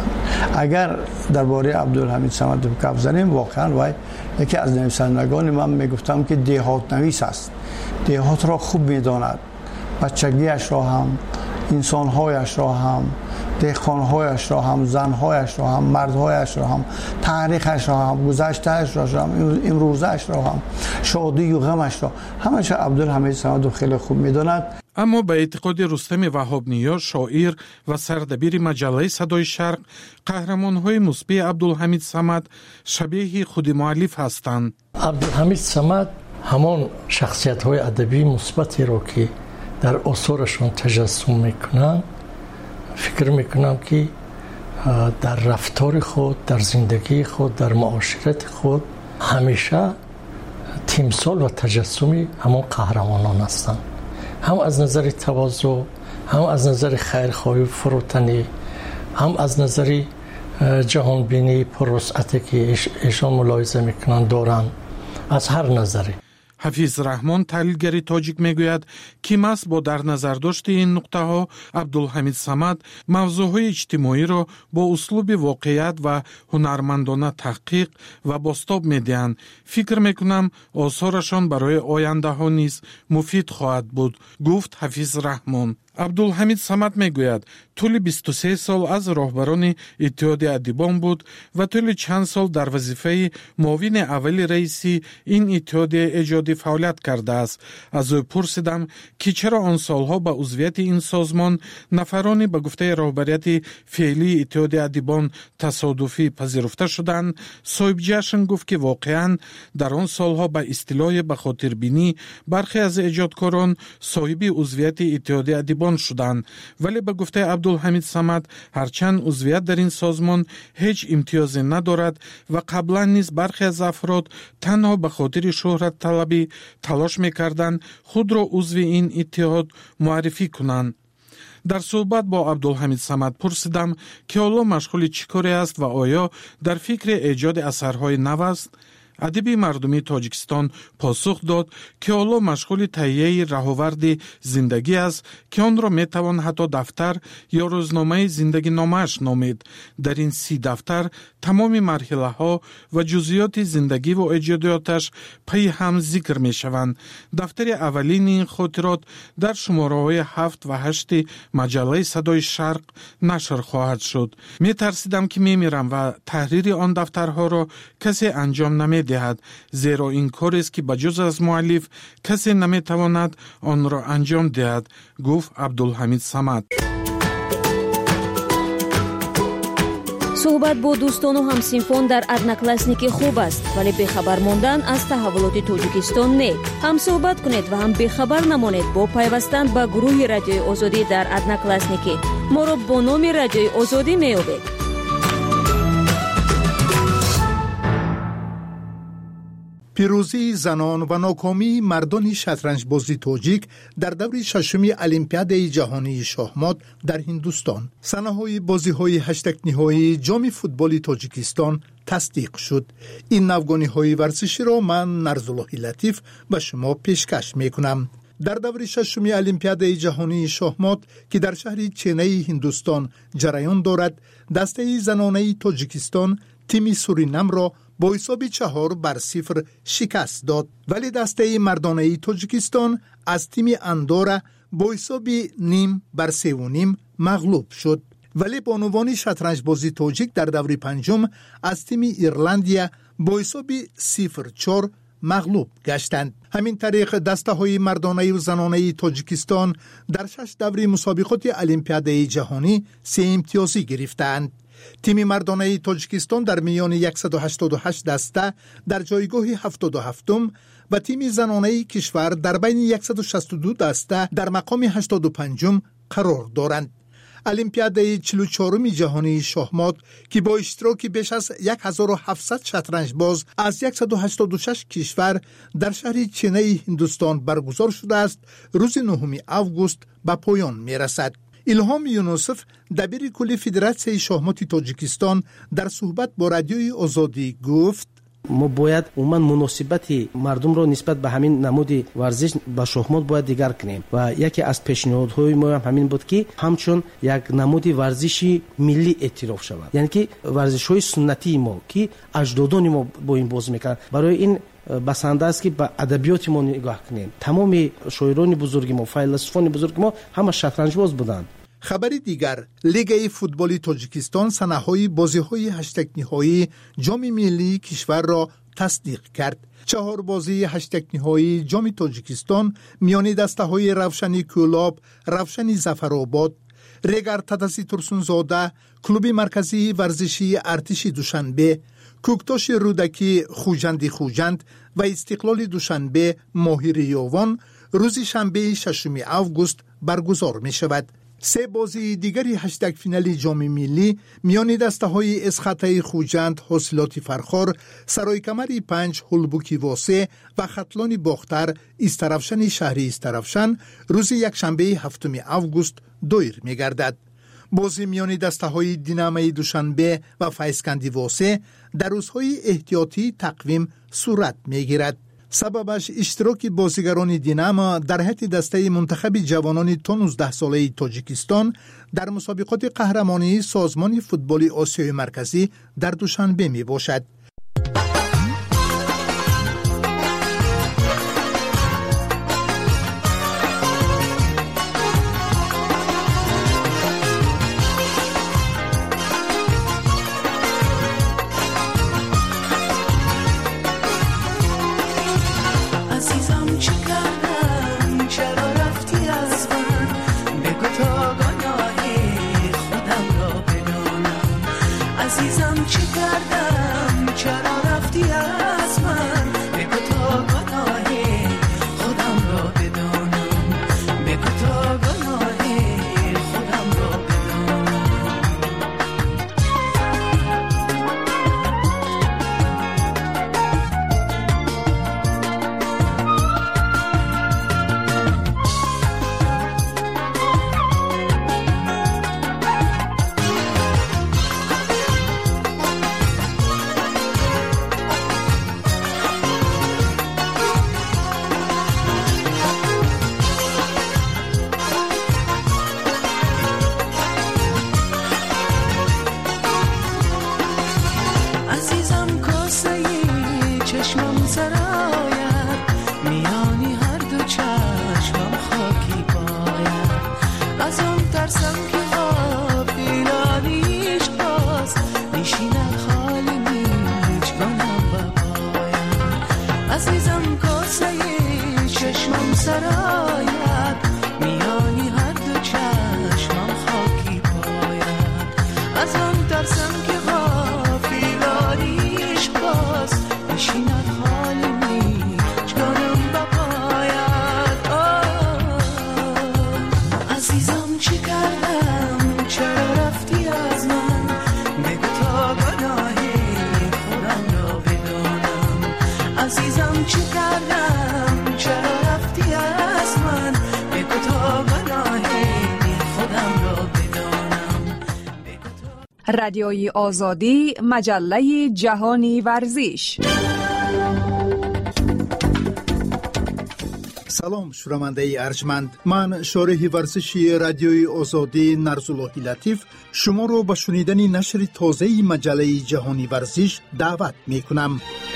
اگر درباره عبدالحمید صمد گپ زنیم، واقعا وای یکی از نویسندگان من میگفتم که دیهات نویس است. دیهات را خوب میداند، بچگیش را هم، انسانهایش را هم، دهقانهایش را هم، زنهایش را هم، مردهایش را هم، تاریخش را هم، گذشتهش را هم، امروزش را هم، شادی و غمش را همش عبدالحمید صمد خیلی خوب میداند. اما به اعتقاد رستم وهاب‌نیا، شاعر و سردبیر مجله صدای شرق، قهرمان‌های مثبت عبدالحمید صمد شبیه خود مؤلف هستند. عبدالحمید صمد همان شخصیت‌های ادبی مثبتی را که در آثارشان تجسم میکنند، فکر میکنم که در رفتار خود، در زندگی خود، در معاشرت خود همیشه تمثال و تجسمی همون قهرمانان هستند. هم از نظر تواضع، هم از نظر خیرخواهی و فروتنی، هم از نظر جهانبینی پروسعتی که ایشان ملاحظه میکنند دارند. از هر نظری حفیظ رحمان تحلیلگر تاجیک میگوید که محض با در نظر داشت این نقطه ها عبدالحمید صمد موضوعهای اجتماعی را با اسلوب واقعیت و هنرمندانه تحقیق و بازتاب میدهند. فکر میکنم آثارشان برای آینده ها نیز مفید خواهد بود، گفت حفیظ رحمان. عبدالحمید صمد میگوید طول 23 سال از راهبران اتحاد ادیبان بود و طول چند سال در وظیفه معاون اول رئیس این اتحاد ایجادی فعالیت کرده است. از او پرسیدم که چرا آن سالها به عضویت این سازمان نفرانی به گفته راهبریت فعلی اتحاد ادیبان تصادفی پذیرفته شدند. صاحب جشن گفت که واقعا در آن سالها به اصطلاح به خاطر بینی برخی از ایجادکاران صاحب عضویت اتحاد ادیبان شدند، ولی به گفته عبدالحمید صمد هرچند عضویت در این سازمان هیچ امتیازی ندارد و قبلا نیز برخی از افراد تنها به خاطر شهرت طلبی تلاش میکردند خود را عضو این اتحاد معرفی کنند. در صحبت با عبدالحمید صمد پرسیدم که حالا مشغول چی کاری است و آیا در فکر ایجاد اثرهای نو است. ادیب مردمی تاجیکستان پاسخ داد که حالا مشغول تهیه رهاورد زندگی است که آن را میتوان حتی دفتر یا روزنامه زندگی نامش نامید. در این 30 دفتر تمام مرحله ها و جزئیات زندگی و ایجاداتش پی هم ذکر می شوند. دفتر اولین این خاطرات در شماره های 7 و 8 مجله صدای شرق نشر خواهد شد. می ترسیدم که می میرم و تحریر آن دفترها را کسی انجام نمی دهد، زیرا این کار است که بجز از مؤلف کسی نمی تواند آن را انجام دهد، گفت عبدالحمید صمد. صحبت با دوستان و همسینفان در ادناکلاسنیکی خوب است، ولی بخبر ماندن از تحولات توجیکستان نه. هم صحبت کنید و هم بخبر نمانید با پیوستن به گروه رادیوی آزادی در ادناکلاسنیکی. ما را با نام رادیوی آزادی میابید. پیروزی زنان و ناکامی مردان شطرنج بازی تاجیک در دور ششمی المپیاد جهانی شاهمات در هندوستان. سنه‌های بازی‌های هشتگ نهایی جام فوتبال تاجیکستان تصدیق شد. این نوگانی‌های ورزشی را من نرزالله لطیف به شما پیشکش می‌کنم. در دور ششمی المپیاد جهانی شاهمات که در شهر چنئی هندوستان جریان دارد، دسته زنانه تاجیکستان تیم سورینام را با حساب 4-0 شکست داد، ولی دسته مردانه تاجیکستان از تیم اندورا با حساب 0-3 مغلوب شد. ولی بانوان شطرنج بازی تاجیک در دور پنجم از تیم ایرلندیا با حساب 0-4 مغلوب گشتند. همین طریق دسته های مردانه و زنانه تاجیکستان در 6 دور مسابقات المپیاد جهانی 3 امتیازی گرفتند. تیم مردانه تاجیکستان در میان 188 دسته در جایگاه 77 و تیم زنانه کشور در بین 162 دسته در مقام 85 قرار دارند. المپیاد 44 جهانی شاهمات که با اشتراک بیش از 1700 شطرنج باز از 186 کشور در شهر چنئی هندوستان برگزار شده است، روز 9 آگوست به پایان می رسد. الهام یونوسف دبیر کل فدراسیون شاهمات تاجیکستان در صحبت با رادیوی آزادی گفت: ما باید عموما مناسبت مردم را نسبت به همین نمود ورزش با شاهمات باید دیگر کنیم و یکی از پیشنهادهای ما هم همین بود که همچون یک نمود ورزشی ملی اعتراف شود، یعنی که ورزش‌های سنتی ما که اجدادان ما با این باز میکنن. برای این بسنده است که به ادبیات ما نگاه کنیم. تمام شاعران بزرگ ما، فیلسوفان بزرگ ما همه شطرنج باز بودند. خبری دیگر، لیگ فوتبال تاجیکستان سنه‌های بازی‌های هشتگ نهایی جام ملی کشور را تصدیق کرد. 4 بازی هشتگ نهایی جام تاجیکستان میان دسته‌های روشنی کولاب، روشنی ظفرآباد، ریگر تدسی ترسونزاده، کلوب مرکزی ورزشی ارتش دوشنبه، کوکتاش رودکی خوجند و استقلال دوشنبه ماهی ریاوان روز شنبه 6 آگوست برگزار می شود. 3 بازی دیگری هشتگ فینال جام ملی میان دسته‌های اسخطه خوجند حاصلات فرخار، سرای کمری 5 هلبوکی واسه و خطلان باختر استرفشن شهری استرفشن روز یکشنبه 7 آگوست دایر می گردد. بازی میان دسته‌های دینامه دوشنبه و فیسکندی واسه در روزهای احتیاطی تقویم صورت می‌گیرد. سببش اشتراک بازیگران دیناما در هیئت دسته منتخب جوانان تا 19 ساله تاجیکستان در مسابقات قهرمانی سازمان فوتبال آسیای مرکزی در دوشنبه می باشد. عزیزم چه کردم رادیوی آزادی، مجله جهانی ورزش. سلام شنونده ارجمند، من شارح ورزشی رادیوی آزادی نرزاللهی لطیف شما رو به شنیدن نشر تازه مجله جهانی ورزش دعوت می کنم.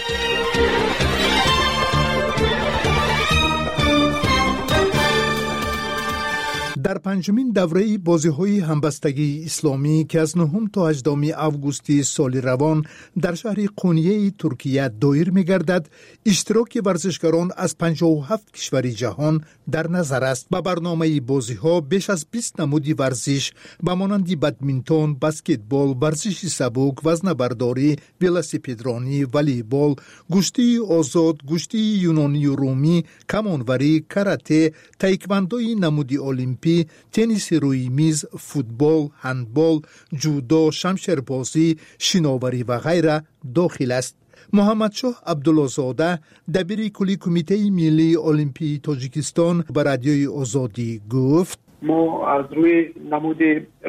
در پنجمین دوره بازی‌های همبستگی اسلامی که از 9 تا 18 آگوست سال روان در شهر قونیه ترکیه دایر می‌گردد، اشتراک ورزشکاران از 57 کشور جهان در نظر است. با برنامه بازی‌ها بیش از 20 نمود ورزش به مانند بدمینتون، بسکتبال، ورزش سبک، وزنه‌برداری، ولوسیپدرانی، والیبال، گشتی آزاد، گشتی یونانی و رومی، کمانوری، کاراته، تایکواندوی نمودی المپی، تنیس روی میز، فوتبال، هندبال، جودو، شمشیربازی، شناوری و غیره داخل است. محمد شاه عبدالله‌زاده دبیر کلی کمیته ملی المپی تاجیکستان به رادیوی آزادی گفت: ما از روی نمود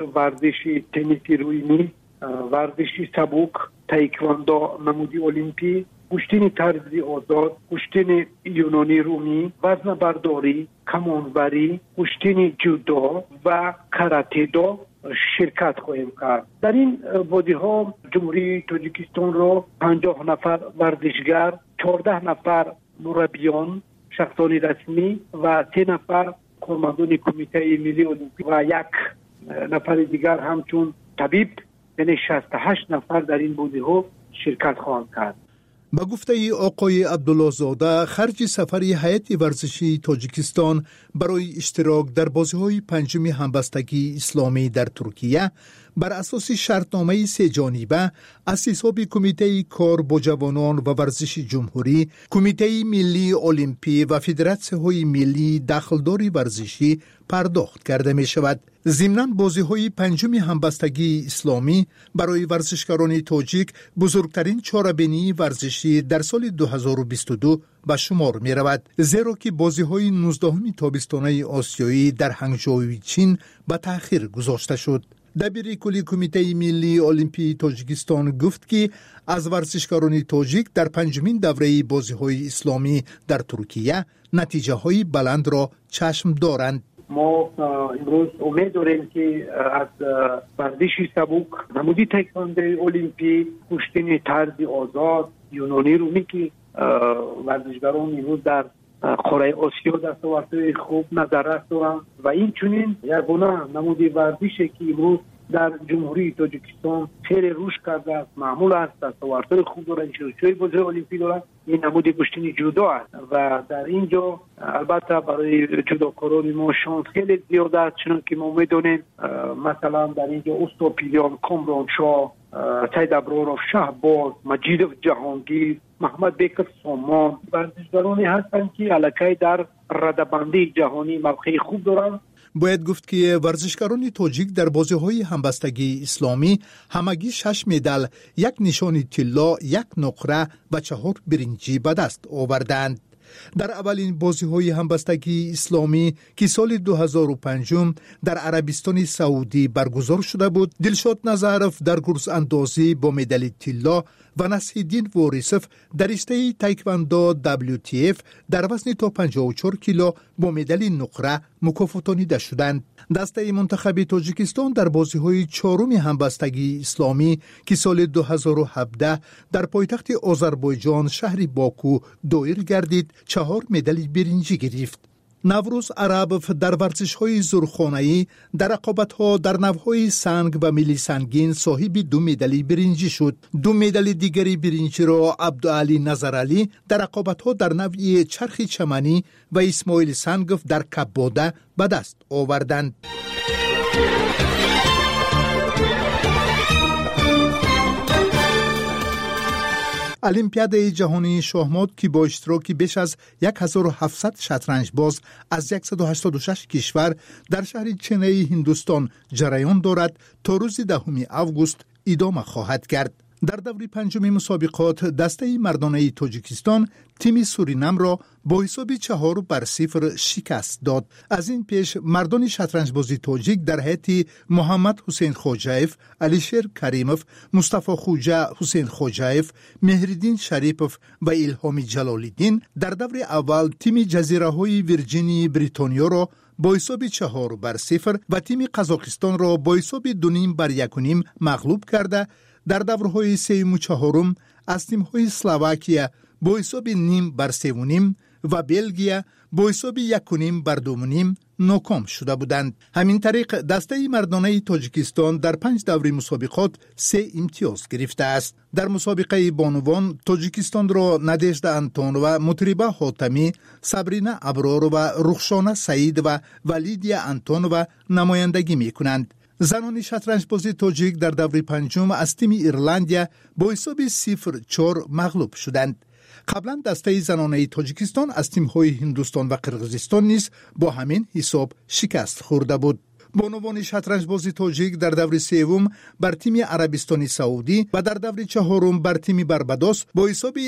ورزشی تنیس روی میز، ورزشی سبک، تایکواندو نمودی المپی، کشتی طرزی آزاد، کشتی یونانی رومی، وزن برداری، کمانوری، کشتی جودو و کاراته دو شرکت خواهیم کرد. در این بازی‌ها جمهوری تاجیکستان را 50 نفر ورزشگر، 14 نفر مربیان شخصان رسمی و 3 نفر کارمندان کمیته ملی المپیک و 1 نفر دیگر همچون طبیب، یعنی 68 نفر در این بازی‌ها شرکت خواهند کرد. با گفته آقای عبدالله‌زاده، خرج سفر هیئت ورزشی تاجیکستان برای اشتراک در بازی‌های پنجم همبستگی اسلامی در ترکیه بر اساس شرطنامه 3 جانبه از حساب کمیته کار با جوانان و ورزش جمهوری، کمیته ملی المپی و فدراسیون ملی دخلدار ورزشی پرداخت کرده می شود. ضمناً بازی‌های پنجم همبستگی اسلامی برای ورزشکاران تاجیک بزرگترین چاره‌بینی ورزشی در سال 2022 به شمار می رود، زیرا که بازی‌های 19 تابستانه آسیایی در هنگژو چین به تأخیر گذاشته شد. دبیر کلی کمیته ملی المپی تاجیکستان گفت که از ورزشکاران تاجیک در پنجمین دوره بازی‌های اسلامی در ترکیه نتیجه‌های بلند را چشم دارند. ما امروز امید داریم که از ورزش سبک، نمودی تایکواندو المپی، کشتی طرزی آزاد، یونانی رومی که ورزشکاران امروز در قاره آسیا دستاوردهای خوب نظر دارند و این چنین یگانه نمودی ورزشی که امروز در جمهوری تاجیکستان خیلی رشد کرده است، معمول است، دستاوردهای خوب دارند، شرکت‌های بازی المپی دارند. این نمود کشتی جودو است و در اینجا البته برای جودوکاران ما شانس خیلی زیاده است، چون که ما می‌دونیم مثلا در اینجا استوپیلیان، کامران شاه، سید ابرارов شهباز، مجیدov جهانگیر، محمد بیک سامان ورزشکارانی هستند که الکی در رده‌بندی جهانی موقع خوب دارند. باید گفت که ورزشکاران تاجیک در بازی‌های همبستگی اسلامی همگی 6 مدال، 1 نشان طلا، 1 نقره و 4 برنجی به دست آوردند. در اولین بازی‌های همبستگی اسلامی که سال 2005 در عربستان سعودی برگزار شده بود، دلشاد نظرف در گرز اندازی با مدال طلا و نصیرالدین وارثوف در رشته تایکواندو WTF در وزن تا 54 کیلو با مدال نقره مکافاتانیده شدند. دسته منتخب تاجیکستان در بازی‌های 4 همبستگی اسلامی که سال 2017 در پایتخت آذربایجان شهر باکو دایر گردید 4 مدال برنجی گرفت. نوروز عربف در ورزش‌های زورخانه‌ای در رقابت‌ها در نوع‌های سنگ و میلی سنگین صاحب 2 مدال برنجی شد. 2 مدال دیگری برنجی را عبدعلی نظرعلی در رقابت‌ها در نوع چرخ چمنی و اسماعیل سنگف در کباده به دست آوردند. المپیاد جهانی شاهمات که با اشتراک بیش از 1700 شطرنج باز از 186 کشور در شهر چنئی هندوستان جریان دارد تا روز 10 آگوست ادامه خواهد کرد. در دور پنجم مسابقات دسته مردانه تاجیکستان تیم سورینام را با حساب 4-0 شکست داد. از این پیش مردان شطرنج بازی تاجیک در هیئت محمد حسین خوجایف، علیشیر کریموف، مصطفی خوجا حسین خوجایف، مهردین شریپوف و الهام جلال‌الدین در دور اول تیم جزیره های ویرجینی بریتانیا را با حساب 4-0 و تیم قزاقستان را با حساب 2-1 مغلوب کرده در دورهای سوم و چهارم از تیم‌های اسلواکیا با حساب 0-3 و بلژیا با حساب 1-2 ناکام شده بودند. همین طریق دسته مردانه تاجیکستان در 5 دوره مسابقات 3 امتیاز گرفته است. در مسابقه بانوان تاجیکستان را نادژدا انتونوا، مطربه حاتمی، صبرینا ابرار و رخشانه سعید و ولیدیا انتونوا نمایندگی می‌کنند. زنان شطرنج بازی تاجیک در دور پنجم از تیم ایرلندیا با حساب 0-4 مغلوب شدند. قبلا دسته زنانه تاجیکستان از تیم‌های هندوستان و قرقیزستان نیز با همین حساب شکست خورده بود. بانوان شطرنج بازی تاجیک در دور سوم بر تیم عربستان سعودی و در دور چهارم بر تیم باربادوس با حساب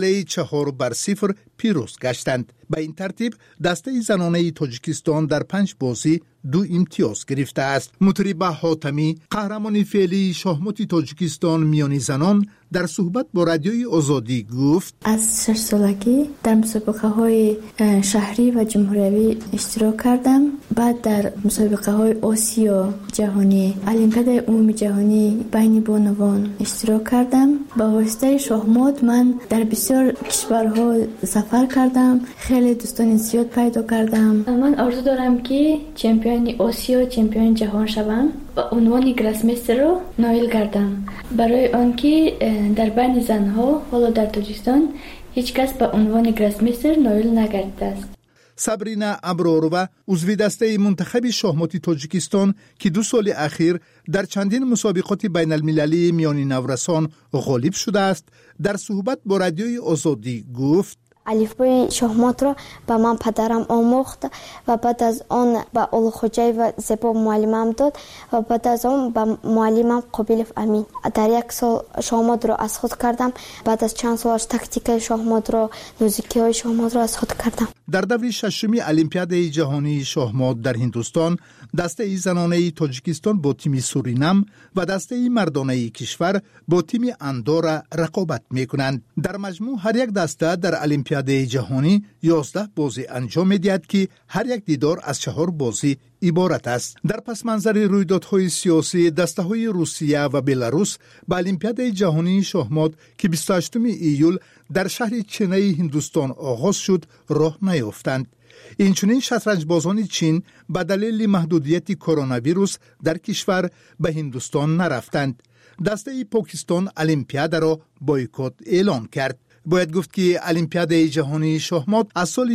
4-0 پیروز گشتند. به این ترتیب دسته زنانه تاجیکستان در 5 بازی 2 امتیاز گرفته است. مطربه حاتمی، قهرمان فعلی شاهمات تاجیکستان میان زنان، در صحبت با رادیوی آزادی گفت: از 6 سالگی در مسابقه های شهری و جمهوری اشتراک کردم. بعد در مسابقه های آسیا، جهانی، المپیاد عمومی جهانی بین بانوان اشتراک کردم. با واسطه شاهمات من در بسیار کشورها سفر کردم. خیلی دوستان زیاد پیدا کردم. من آرزو دارم که چمپیون آسیا، چمپیون جهان شوم و عنوان گراسمستر رو نایل گردم. برای آنکه در بین زنها حالا در تاجیکستان هیچ کس به عنوان گراسمستر نایل نگردیده است. صبرینا ابرارова عضو دسته منتخب شاهمات تاجیکستان که 2 سال اخیر در چندین مسابقات بین المللی میان نورسان غالب شده است، در صحبت با رادیوی آزادی گفت: الفبای شاهمات را به من پدرم آموخت و بعد از آن به اولخوجای و زیبا معلمم داد و بعد از آن به معلمم قابلف امین. در 1 سال شاهمات را از خود کردم. بعد از چند سالش تاکتیک شاهمات را، نوزیکی های شاهمات را از خود کردم. در دور ششمی المپیاد جهانی شاهمات در هندوستان دسته زنانه تاجیکستان با تیم سورینام و دسته مردانه کشور با تیم اندورا رقابت میکنند. در مجموع هر یک دسته در المپیاد جهانی 11 بازی انجام می‌دهد که هر یک دیدار از 4 بازی عبارت است. در پس منظر رویدادهای سیاسی، دسته‌های روسیه و بلاروس به المپیاد جهانی شاهمات که 28 ایول در شهر چنای هندوستان آغاز شد راه نیافتند. اینچنین شطرنج بازان چین به دلیل محدودیت کرونا ویروس در کشور به هندوستان نرفتند. دسته پاکستان المپیاد را بایکوت اعلان کرد. باید گفت که المپیاد جهانی شاهمات از سال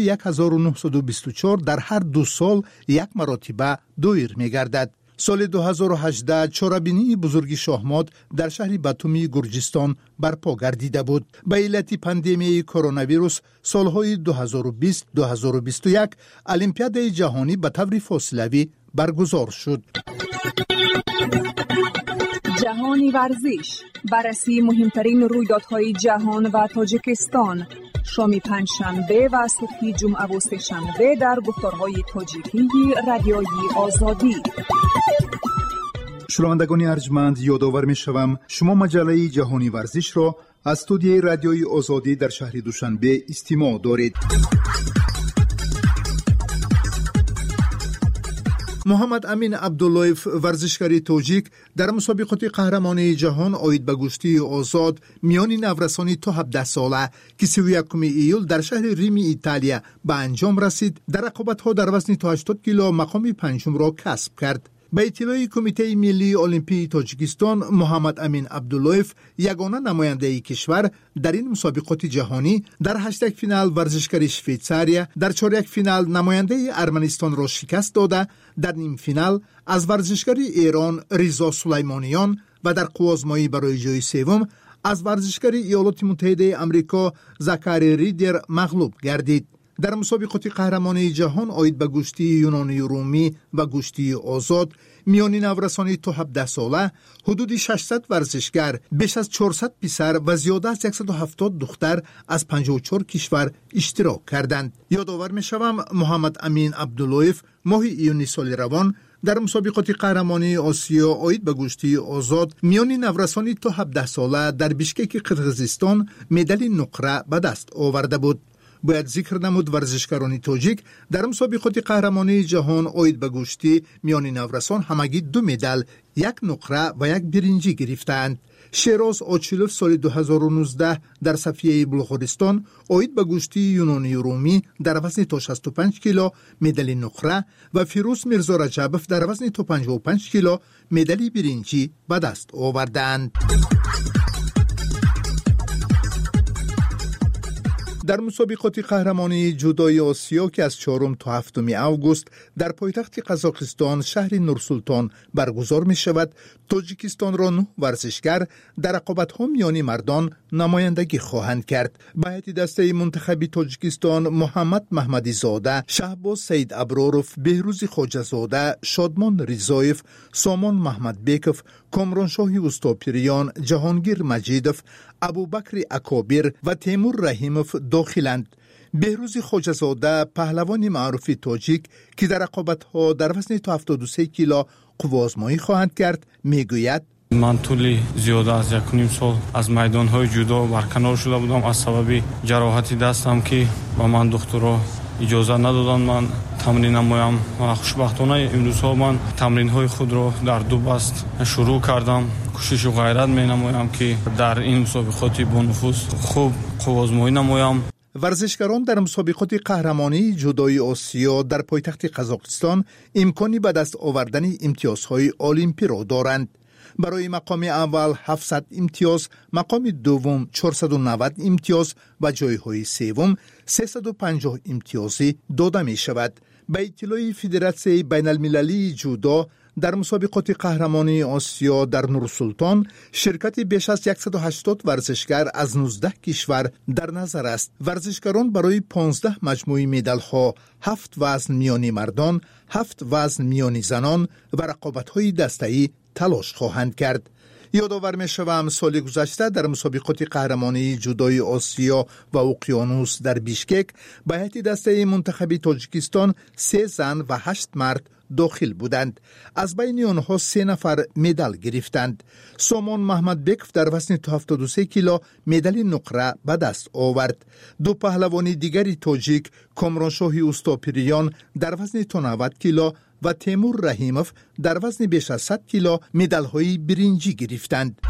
1924 در هر 2 سال یک مرتبه دایر می‌گردد. سال 2018 چاره‌بینی بزرگ شاهمات در شهر باتومی گرجستان برپا گردیده بود. به علت پاندمی کرونا ویروس سالهای 2020-2021 المپیاد جهانی به طور فاصله‌ای برگزار شد. جهانی ورزش، بررسی مهمترین رویدادهای جهان و تاجیکستان، شام پنجشنبه و صبح جمعه و سه‌شنبه در گفتارهای تاجیکی رادیوی آزادی. شنوندگان ارجمند، یادآور می‌شوم شما مجله جهانی ورزش را از استودیوی رادیوی آزادی در شهر دوشنبه استماع دارید. محمد امین عبداللهیف ورزشکار تاجیک در مسابقات قهرمانی جهان آید به گشتی آزاد میان نورسان تا 17 ساله که 31 ایول در شهر ریم ایتالیا به انجام رسید، در رقابت‌ها در وزن تا 80 کیلو مقام پنجم را کسب کرد. به اطلاع کمیته ملی المپی تاجیکستان، محمد امین عبداللهیف یگانه نماینده کشور در این مسابقات جهانی در 8 فینال ورزشکار شویتزاریا در 4 فینال نماینده ارمنستان را شکست داده، در نیم فینال از ورزشکار ایران رضا سلیمانیان و در قوازمایی برای جای سوم از ورزشکار ایالات متحده آمریکا زاکاری ریدر مغلوب گردید. در مسابقات قهرمانی جهان آید به گشتی یونانی رومی و گشتی آزاد میانی نورسانی تا 17 ساله حدود 600 ورزشگر، بیش از 400 پسر و زیاده از 170 دختر از 54 کشور اشتراک کردند. یادآور می‌شوم محمد امین عبداللهیف ماه ایونی سال روان در مسابقات قهرمانی آسیا آید به گشتی آزاد میانی نورسانی تا 17 ساله در بیشکک قرقیزستان مدال نقره به دست آورده بود. باید ذکر نمود ورزشکاران تاجیک در مسابقات قهرمانی جهان آید به گشتی میانی نورسان همگی 2 مدال، 1 نقره و 1 برنجی گرفتند. شیراز آچیلوف سال 2019 در صفیه بلغارستان آید به گشتی یونانی رومی در وزن تا 65 کیلو مدال نقره و فیروز میرزا رجبوف در وزن تا 55 کیلو مدال برنجی به دست آوردند. در مسابقات قهرمانی جودوی آسیا که از 4 تا 7 اوگوست در پایتخت قزاقستان شهر نورسولتان برگزار می شود، تاجیکستان را 9 ورزشگر در رقابت‌ها میانی مردان نمایندگی خواهند کرد. به هیئت دسته منتخبی تاجیکستان محمد محمدی زاده، شهباز سید ابراروف، بهروز خواجه زاده، شادمان ریزایف، سامان محمد بیکوف، کامرانشاه اوستاپیریان، جهانگیر مجیدوف، ابوبکر اکابر و تیمور رحیموف داخلند. بهروز خواجه زاده پهلوان معروف تاجیک که در رقابت‌ها در وزن تا 73 کیلو قوازمایی خواهند کرد میگوید: من طولی زیاده از 1.5 سال از میدان‌های جودو برکنار شده بودم از سبب جراحتی دستم که با من دکترها اجازه ندادند من تمرین نمایم و خوشبختانه امروزها من تمرین‌های خود را در 2 بست شروع کردم. کوشش و غیرت می‌نمایم که در این مسابقات با نفوذ خوب قوازمایی نمایم. ورزشکاران در مسابقات قهرمانی جودوی آسیا در پایتخت قزاقستان امکانی به دست آوردن امتیازهای المپی را دارند. برای مقام اول 700 امتیاز، مقام دوم 490 امتیاز و جایهای سوم 350 امتیازی داده می شود. به اطلاع فدراسیون بین المللی جودو در مسابقات قهرمانی آسیا در نورسولتان شرکت بیش از 180 ورزشگر از 19 کشور در نظر است. ورزشکاران برای 15 مجموعه مدال ها، 7 وزن میانی مردان، 7 وزن میانی زنان و رقابت‌های دسته‌ای تلاش خواهند کرد. یادآور می‌شوم سال گذشته در مسابقات قهرمانی جودوی آسیا و اقیانوس در بیشکک به هیئت دسته منتخبی تاجیکستان 3 زن و 8 مرد داخل بودند. از بین آنها 3 نفر مدال گرفتند. سامان محمد بیکوف در وزن تا 73 کیلو مدال نقره به دست آورد. 2 پهلوان دیگری تاجیک، کامرانشاه اوستاپیریان در وزن تا 90 کیلو و تیمور رحیموف در وزن بیش از 100 کیلو مدال‌های برنجی گرفتند.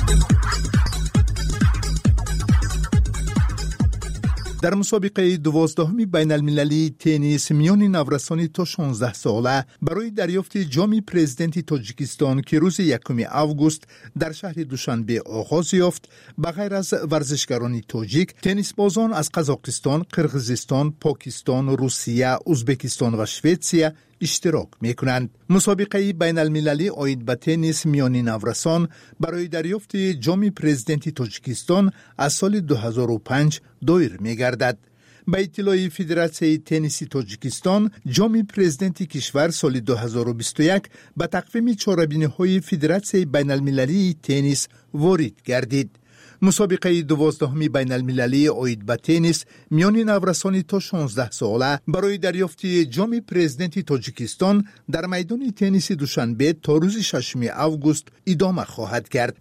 در مسابقه 12 بین المللی تنیس میان نورسانی تا 16 ساله برای دریافت جام پرزیدنت تاجیکستان که روز 1 اوگوست در شهر دوشنبه آغاز یافت، بغیر از ورزشکاران تاجیک، تنیس بازان از قزاقستان، قرقیزستان، پاکستان، روسیه، ازبکستان و شویتسیه اشتراک میکنند. مسابقه بین المللی آید به تنیس میانی نورسان برای دریافت جام پرزیدنت تاجیکستان از سال 2005 دایر میگردد. به اطلاع فدراسیون تنیس تاجیکستان، جام پرزیدنت کشور سال 2021 به تقویم چهاربینی‌های فدراسیون بین المللی تنیس وارد گردید. مسابقه 12 بین المللی آید به تنیس میان نورسانی تا 16 ساله برای دریافت جام پرزیدنت تاجیکستان در میدان تنیس دوشنبه تا روز 6 اوگوست ادامه خواهد کرد.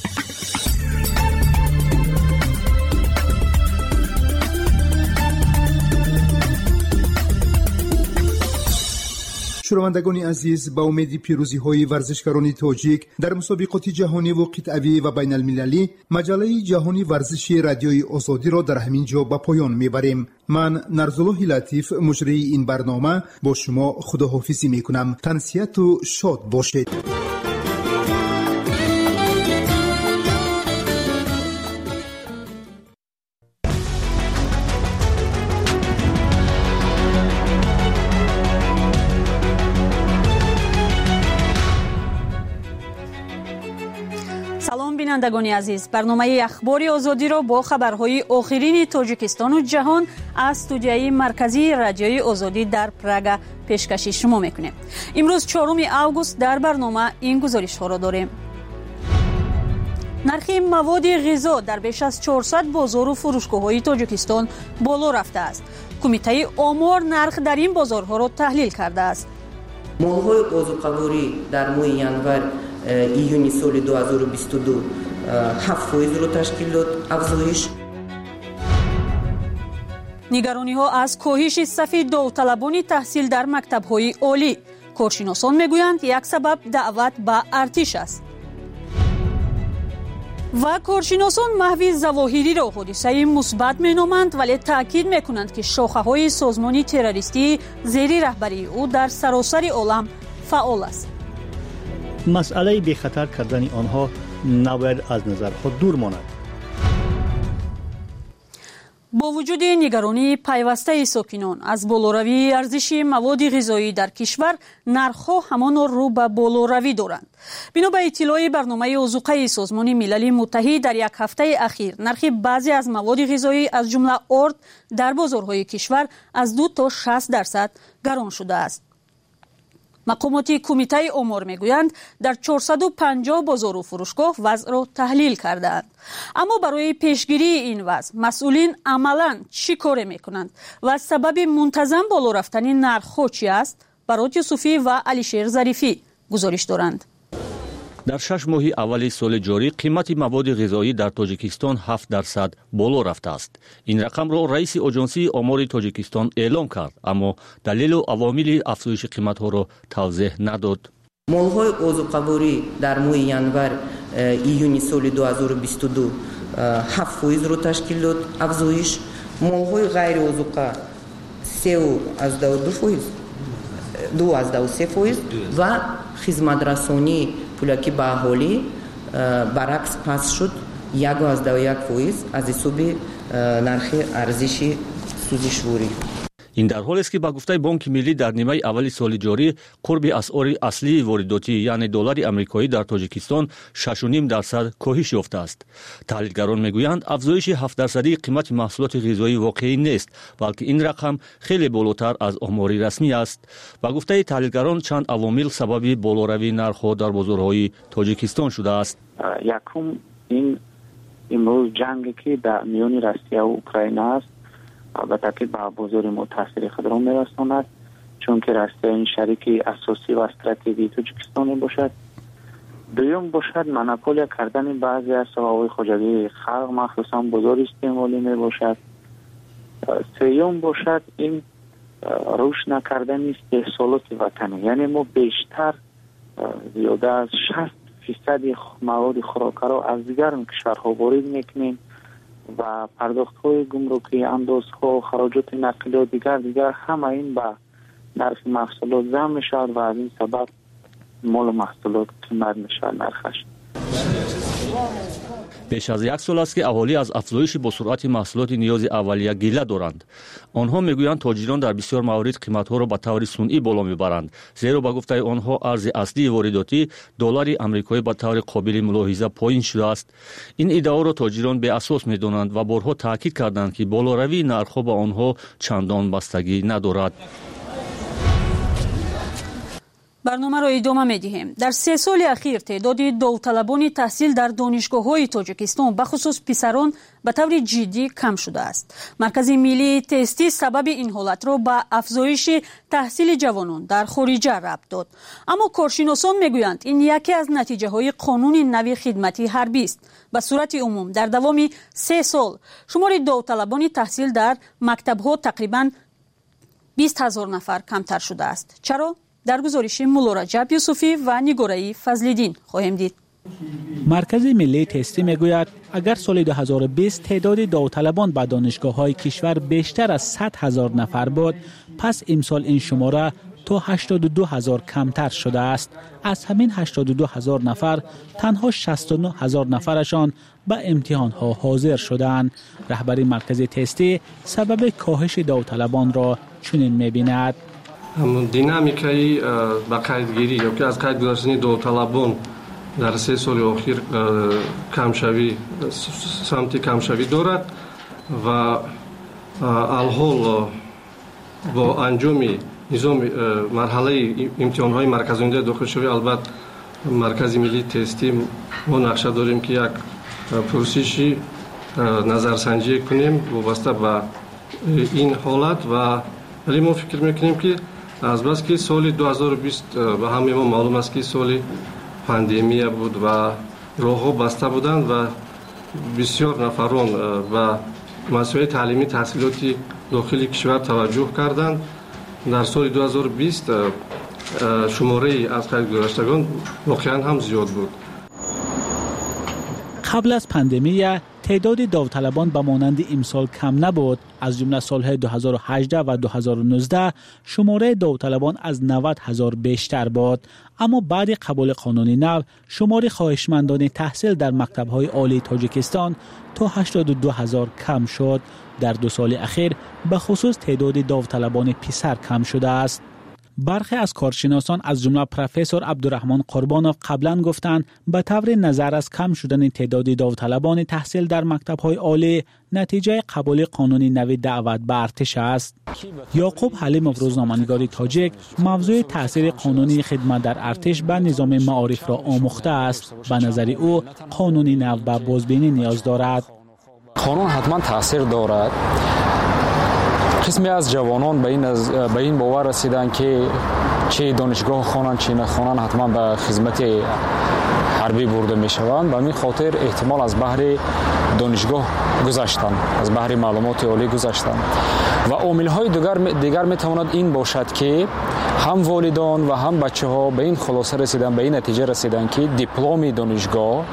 شنوندگان عزیز، با امید پیروزی های ورزشکاران تاجیک در مسابقات جهانی و قطعی و بین المللی، مجله جهانی ورزشی رادیوی آزادی را در همین جا به پایان میبریم. من نرزالله لطیف مجری این برنامه با شما خداحافظی میکنم. تنسیت و شاد باشید. بینندگان عزیز، برنامه اخبار آزادی را با خبرهای آخرین تاجیکستان و جهان از استودیوی مرکزی رادیوی آزادی در پراگ پیشکش شما میکنیم. امروز 4 اوگوست در برنامه این گزارش ها را داریم. نرخ مواد غذا در بیش از 400 بازار و فروشگاه‌های تاجیکستان بالا رفته است. کمیته آمار نرخ در این بازارها را تحلیل کرده است. مال‌های بازوقواری در ماه ینور ایونی سال 2022 7% را تشکیل داد افزایش. نگرانی‌ها از کاهش صف داوطلبان تحصیل در مکتب‌های عالی. کارشناسان میگویند یک سبب دعوت به ارتش است. و کارشناسان محو ظواهری را حادثه مثبت مینامند، ولی تاکید میکنند که شاخه‌های سازمان تروریستی زیر رهبری او در سراسر عالم فعال است. مسئله بی خطر کردن آنها نباید از نظر خود دور ماند. با وجود نگرانی پیوسته ساکنان از بالاروی ارزش مواد غذایی در کشور، نرخ‌ها همان رو به بالاروی دارند. بنا به اطلاع برنامه آذوقه سازمان ملل متحد، در یک هفته اخیر نرخ بعضی از مواد غذایی از جمله آرد در بازارهای کشور از 2 تا 60% گران شده است. مقامات کمیته آمار میگویند در 450 بازار و فروشگاه وضع را تحلیل کردند. اما برای پیشگیری این وضع مسئولین عملاً چی کار میکنند و سبب منتظم بالا رفتن نرخ‌ها چی است؟ برات یوسفی و علیشیر ظریفی گزارش دارند. در 6 ماه اول سال جاری قیمت مواد غذایی در تاجیکستان 7% بالا رفته است. این رقم را رئیس آژانسی آمار تاجیکستان اعلام کرد، اما دلیل و عوامل افزایش قیمت ها را توضیح نداد. مال‌های بازوقواری در ماه ینور ایونی سال 2022 7% را تشکیل داد افزایش. مال‌های غیر آذوقه 2.3% و خدمت‌رسانی پولاکی به اهالی برعکس پس شد 1.1% از حساب نرخ ارزش سوزشواری. این در حالی است که با گفته بانک ملی در نیمه اول سال جاری قرب اسعار اصلی وارداتی یعنی دلار آمریکایی در تاجیکستان 6.5% کاهش یافته است. تحلیلگران میگویند افزایش 7% قیمت محصولات غذایی واقعی نیست، بلکه این رقم خیلی بالاتر از آمار رسمی است. با گفته تحلیلگران چند عوامل سبب بالاروی نرخ‌ها در بازارهای تاجیکستان شده است. یکم این امروز جنگی که در میان روسیه و اوکراین است البته که به بازار ما تاثیر خود را می‌رساند، چون که روسیه این شریک اساسی و استراتژیک تاجیکستان باشد. دوم باشد مونوپولیا کردن بعضی از سوابق خودجوی خلق مخصوصا بازار استعمالی میباشد. سوم باشد این رشد نکردن استحصالات وطنی، یعنی ما بیشتر زیاده از 60% مواد خوراکی را از دیگر کشورها وارد میکنیم و پرداخت‌های گمرکی، اندازها، خراجات نقلیه دیگر همه این به نرخ محصولات ضم می‌شود و از این سبب مال و محصولات قیمت می‌شود نرخش. بیش از 1 سال است که اهالی از افزایش با سرعت محصولات نیاز اولیه گله دارند. آنها میگویند تاجران در بسیار موارد قیمت‌ها را به طور صنعی بالا میبرند، زیرا به گفته آنها ارز اصلی وارداتی دلار آمریکایی به طور قابل ملاحظه پایین شده است. این ادعا را تاجران به اساس می‌دانند و بارها تاکید کردند که بالاروی نرخ‌ها به آنها چندان بستگی ندارد. برنامه را ادامه می‌دهیم. در 3 سال اخیر تعداد داوطلبان تحصیل در دانشگاه‌های تاجیکستان به خصوص پسران به طور جدی کم شده است. مرکز ملی تستی سبب این حالت را به افزایش تحصیل جوانان در خارج ربط داد. اما کارشناسان میگویند این یکی از نتیجه‌های قانون نوی خدمتی حربی است. به صورت عموم در دوام 3 سال شمار داوطلبان تحصیل در مکتب‌ها تقریباً 20,000 نفر کمتر شده است. چرا؟ در گزارش مولا رجب یوسفی و نگاره‌ای فضل‌الدین خواهیم دید. مرکز ملی تستی میگوید اگر سال 2020 تعداد داوطلبان به دانشگاه‌های کشور بیشتر از 100,000 نفر بود، پس امسال این شماره تا 82,000 کمتر شده است. از همین 82,000 نفر تنها 69,000 نفرشان به امتحان‌ها حاضر شدند. رهبر مرکز تستی سبب کاهش داوطلبان را چنین می‌بیند: دینامیکای با قیدگیری یا که از قید گذاشتن داوطلبان در 3 سال اخیر کمشوی سمت کمشوی دارد و الحال با انجام نظام مرحله امتحان‌های مرکزونده داخل شوی البته مرکز ملی تستی ما نقشه داریم که یک پرسشی نظرسنجی کنیم وابسته به این حالت و ولی ما فکر میکنیم که از بس که سال 2020 به همه ما معلوم است که سال پاندمی بود و راه‌ها بسته بودند و بسیار نفران و مسائل تعلیمی تحصیلاتی داخل کشور توجه کردند. در سال 2020 شماره از قید گذشتگان واقعا هم زیاد بود. قبل از پاندمی تعداد داوطلبان به مانند امسال کم نبود. از جمله سالهای 2018 و 2019 شماره داوطلبان از 90,000 بیشتر بود. اما بعد قبول قانون نو شماره خواهشمندان تحصیل در مکتب‌های عالی تاجیکستان تا 82,000 کم شد. در 2 سال اخیر به خصوص تعداد داوطلبان پسر کم شده است. برخی از کارشناسان از جمله پروفسور عبدالرحمن قربانوف قبلا گفتند به طور نظر از کم شدن تعداد داوطلبان تحصیل در مکتب‌های عالی نتیجه قبول قانون نو دعوت به ارتش است. یعقوب حلیموف روزنامه‌نگار تاجیک موضوع تاثیر قانونی خدمت در ارتش به نظام معارف را آموخته است. به نظر او قانون نو به بازبینی نیاز دارد. قانون حتما تاثیر دارد. قسمی از جوانان به این باور رسیدند که چه دانشگاه خوانند چه نخوانند حتما به خدمت حربی برده می شوند. به این خاطر احتمال از بحر دانشگاه گذشتند، از بحر معلومات عالی گذشتند. و عامل‌های دیگر می تواند این باشد که هم والدان و هم بچه‌ها به این خلاصه رسیدند، به این نتیجه رسیدند که دیپلم دانشگاه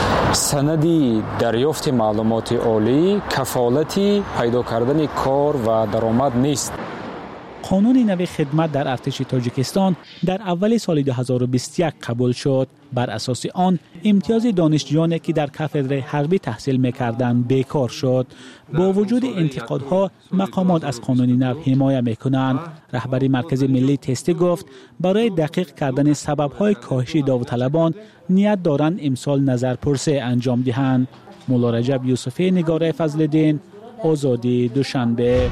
سندی دریافت معلومات عالی کفالتی پیدا کردن کار و درآمد نیست. قانون نو خدمت در ارتش تاجیکستان در اول سال 2021 قبول شد. بر اساس آن امتیاز دانشجویانی که در کاتدر حربی تحصیل می‌کردند بیکار شد. با وجود انتقادها مقامات از قانون نو حمایت می‌کنند. رهبر مرکز ملی تستی گفت برای دقیق کردن سبب‌های کاهش داوطلبان نیت دارند امسال نظرپرسی انجام دهند. مولا رجب یوسفی، نگار فضل‌الدین، آزادی، دوشنبه.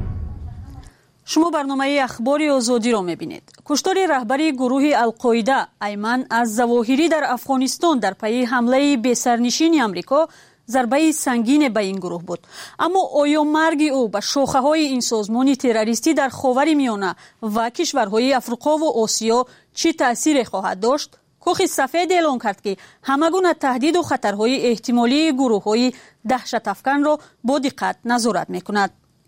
شما برنامه اخبار آزادی را می‌بینید. کشتار رهبری گروه القاعده ایمن الظواهری در افغانستان در پی حمله بی‌سرنشین آمریکا ضربه سنگین به این گروه بود. اما آیا مرگ او به شاخه‌های این سازمان تروریستی در خاورمیانه و کشورهای افریقا و آسیا چه تأثیری خواهد داشت؟ کاخ سفید اعلام کرد که همگونه تهدید و خطرهای احتمالی گروه‌های دهشت افکن را با دقت نظارت می‌کند.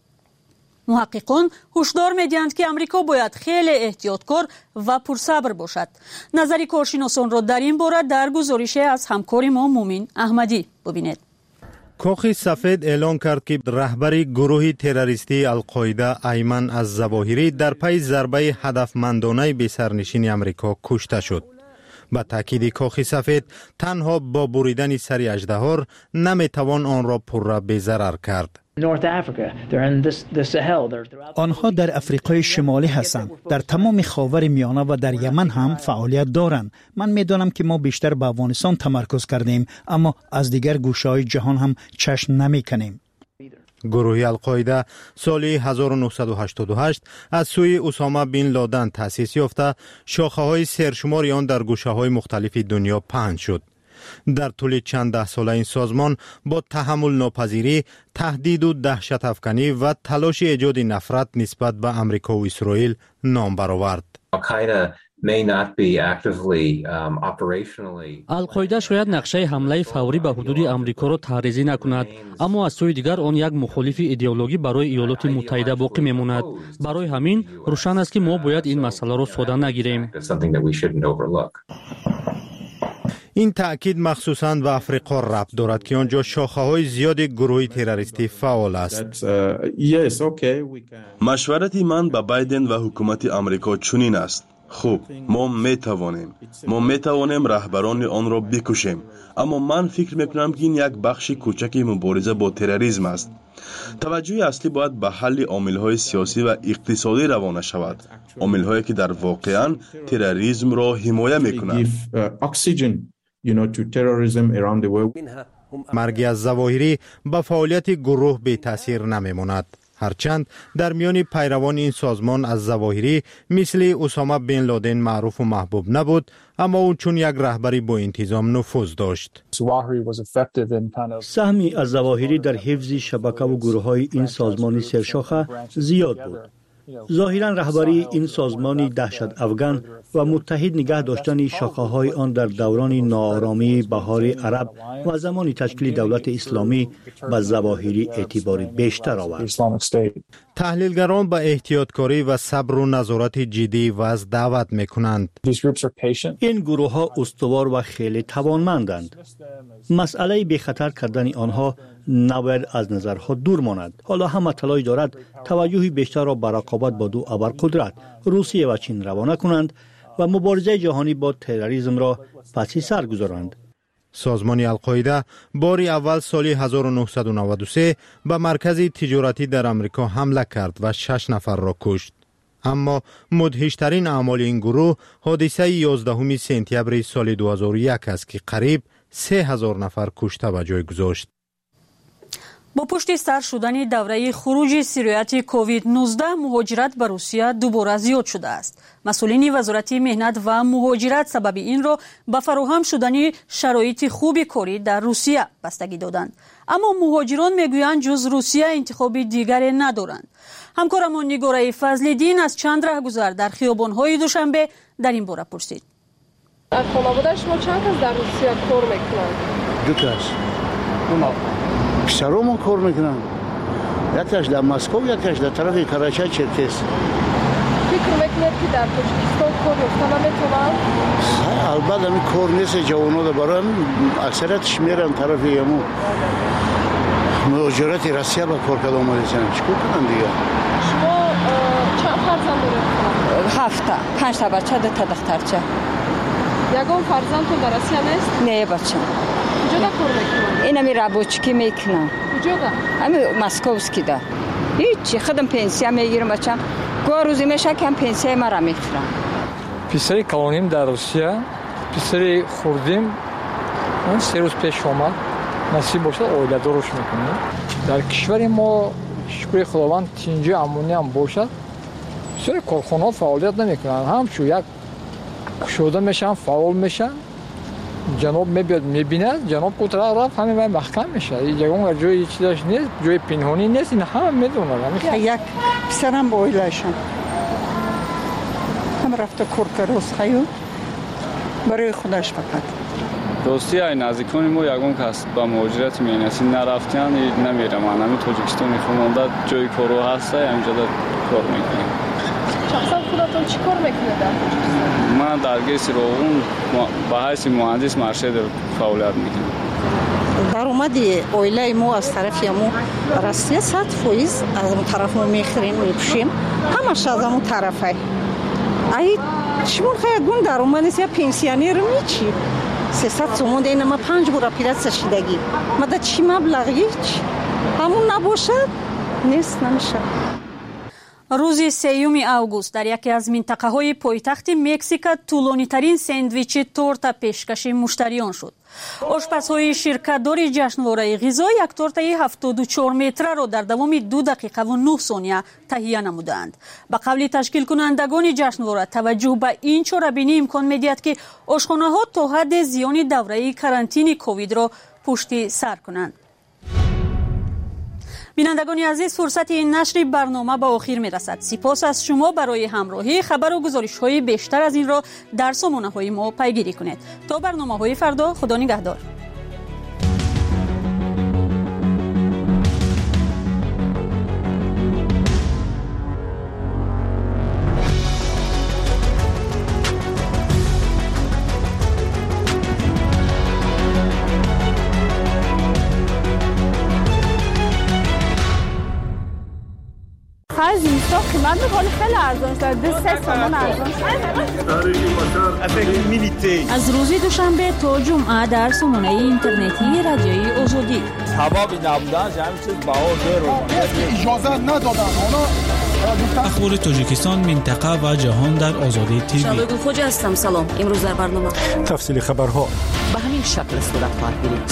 محققان هشدار می‌دهند که امریکا باید خیلی احتیاطکار و پرصبر باشد. نظر کارشناسان را در این باره در گزارش از همکار ما مومن احمدی ببینید. کاخ سفید اعلام کرد که رهبر گروه تروریستی القاعده ایمن الظواهری در پی ضربه هدفمندانه به سرنشین امریکا کشته شد. با تاکید کاخ سفید تنها با بریدن سر اژدها نمیتوان آن را پر به ضرر کرد. آنها در افریقای شمالی هستند. در تمام خاورمیانه و در یمن هم فعالیت دارند. من میدانم که ما بیشتر به افغانستان تمرکز کردیم، اما از دیگر گوشه‌های جهان هم چشم نمی‌کنیم. گروه القاعده سال 1988 از سوی اسامه بن لادن تأسیس یافته، شاخه‌های سرشماری آن در گوشه‌های مختلف دنیا پهن شد. در طول چند ده ساله این سازمان با تحمل ناپذیری، تهدید و دهشت افکنی و تلاش ایجاد نفرت نسبت به امریکا و اسرائیل نام برآورد. القاعده شاید نقشه حمله فوری به حدود امریکا را تعریضی نکند، اما از سوی دیگر آن یک مخالف ایدئولوژی برای ایالات متحده باقی میماند. برای همین روشن است که ما باید این مسئله را ساده نگیریم. این تأکید مخصوصاً به افریقا ربط دارد که آنجا شاخه‌های زیاد گروه تروریستی فعال است. مشورت من به بایدن و حکومت امریکا چنین است: خوب، ما میتوانیم رهبران آن را بکشیم، اما من فکر میکنم که این یک بخش کوچکی مبارزه با تروریسم است. توجه اصلی باید به حل عامل‌های سیاسی و اقتصادی روانه شود، عامل‌هایی که در واقع تروریسم را حمایت میکنند. to terrorism around the world. مرگ از ظواهری به فعالیت گروه بی تاثیر نمیماند. هرچند در میان پیروان این سازمان از ظواهری مثل اسامه بن لادن معروف و محبوب نبود، اما او چون یک رهبری با انتظام نفوذ داشت. سهمی از ظواهری در حفظ شبکه و گروه‌های این سازمان سرشاخه زیاد بود. ظاهراً رهبری این سازمانی دهشت افغان و متحد نگه داشتن شاخه‌های آن در دوران ناآرامی بهار عرب و زمان تشکیل دولت اسلامی به ظواهری اعتبار بیشتر آورد. تحلیلگران به احتیاطکاری و صبر و نظارت جدی وضع دعوت می‌کنند. این گروه‌ها استوار و خیلی توانمندند. مسئله بی خطر کردن آنها نباید از نظر خود دور ماند. حالا همه تلاش دارد توجه بیشتر را به رقابت با دو ابرقدرت روسیه و چین روانه کنند و مبارزه جهانی با تروریسم را پس سر گذارند. سازمان القاعده بار اول سال 1993 به مرکز تجارتی در امریکا حمله کرد و 6 نفر را کشت. اما مدهشترین اعمال این گروه حادثه 11 سپتامبر سال 2001 است که قریب 3000 نفر کشته به جای گذاشت. با پشت سر شدن دوره خروج سیریت کووید 19 مهاجرت به روسیه دوباره زیاد شده است. مسئولین وزارت مهنت و مهاجرت سبب این را به فراهم شدن شرایط خوب کاری در روسیه بستگی دادند. اما مهاجران میگویند جز روسیه انتخاب دیگری ندارند. همکارمان نگاره فضل‌الدین از چند رهگذر در خیابان‌های دوشنبه در این باره پرسید. از خانواده شما چند کس در روسیه کار میکنند؟ 2 کس. پسرم کار میکنن. یکیش در مسکو، یکیش در طرف کراچی چرکس. فکر میکنید که در تاجیکستان کار یافتن نمیتونن؟ البته این کار نیست، جوانان برن اکثریتش میرن طرف یمو مهاجرت روسیه به کار کردن اومدن. چیکار کنن دیگه؟ شما چند فرزند دارید؟ 5 تا بچه، 2 تا دخترچه. یگان فرزندتون در روسیه نیست؟ نه بچه. کجا دا کار میکنن؟ اینمی رابوچکی میکنن. کجا دا؟ امی مسکوسکی دا. هیچی خودم پنسیه میگیرم بچم. گوه روزی میشه که هم پنسیه مرا میخورم. پسری کلونیم در روسیه. پسری خوردیم. 3 روز پیش آمد. نصیب باشد اویله داروش میکنیم. در کشور ما شکر خداوند تینجی امونی هم باشد. بسیاری کارخانه فعالیت نمیکنن. همچون یک شده میشن، فعال میشن. جناب میبید میبیند، جناب کوتاه رفت همین محکم میشه. یگان جای چیزش نیست، جای پنهانی نیست، این همه میدونن. یک پسرم با اویلهشون هم رفته کورکروس خیو برای خودش فقط. دوستی های نزدیکان ما یگان کس با مهاجرت میانسی نرفتن نمیرم. من همین تاجیکستان میخوام جای کارو هسته همینجا کار میکنم. شخصا خودتون چی کار میکنید در تاجیکستان؟ من درگیر سراغون به حیث مهندس مرشد فعالیت میکنم. درآمدی اویله ما از طرف ما روسیه 100% از اون طرف ما میخریم میپوشیم، همش از اون طرفه. ای شما خیلی درآمد نیست یا پنسیونر میچی 300 سومون دین ما 5 بار اپراسیون شدگی مدت چی مبلغی همون نباشه نیست نمیشه. روز 3 اوگوست در یکی از منطقه‌های پایتخت مکزیک طولانی‌ترین ساندویچ تورتا پیشکش مشتریان شد. آشپزهای شرکت‌دار جشنواره غذا یک تورته 74 متره را در دوام 2 دقیقه و 9 ثانیه تهیه نمودند. به قول تشکیل کنندگان جشنواره توجه به این چاره‌بینی امکان می‌دهد که آشخانه‌ها تا حد زیان دوره کرانتین کووید را پشت سر کنند. بینندگان عزیز، فرصت این نشر برنامه به آخر می رسد. سپاس از شما برای همراهی. خبر و گزارش های بیشتر از این را در سامانه های ما پیگیری کنید. تا برنامه های فردا، خدا نگهدار. از این سا قیمت میکنه خیلی ارزان شد. 2-3 تومان ارزان شد. از روز دوشنبه تا جمعه در سامانه اینترنتی رادیوی آزادی. سبب نبودن همین چیز بها رو اجازه ندادن. اونا اخبار تاجیکستان، منطقه و جهان در آزادی تیوی. شبگو خوجا هستم. سلام. امروز در برنامه تفصیل خبرها به همین شکل صورت خواهد گرفت.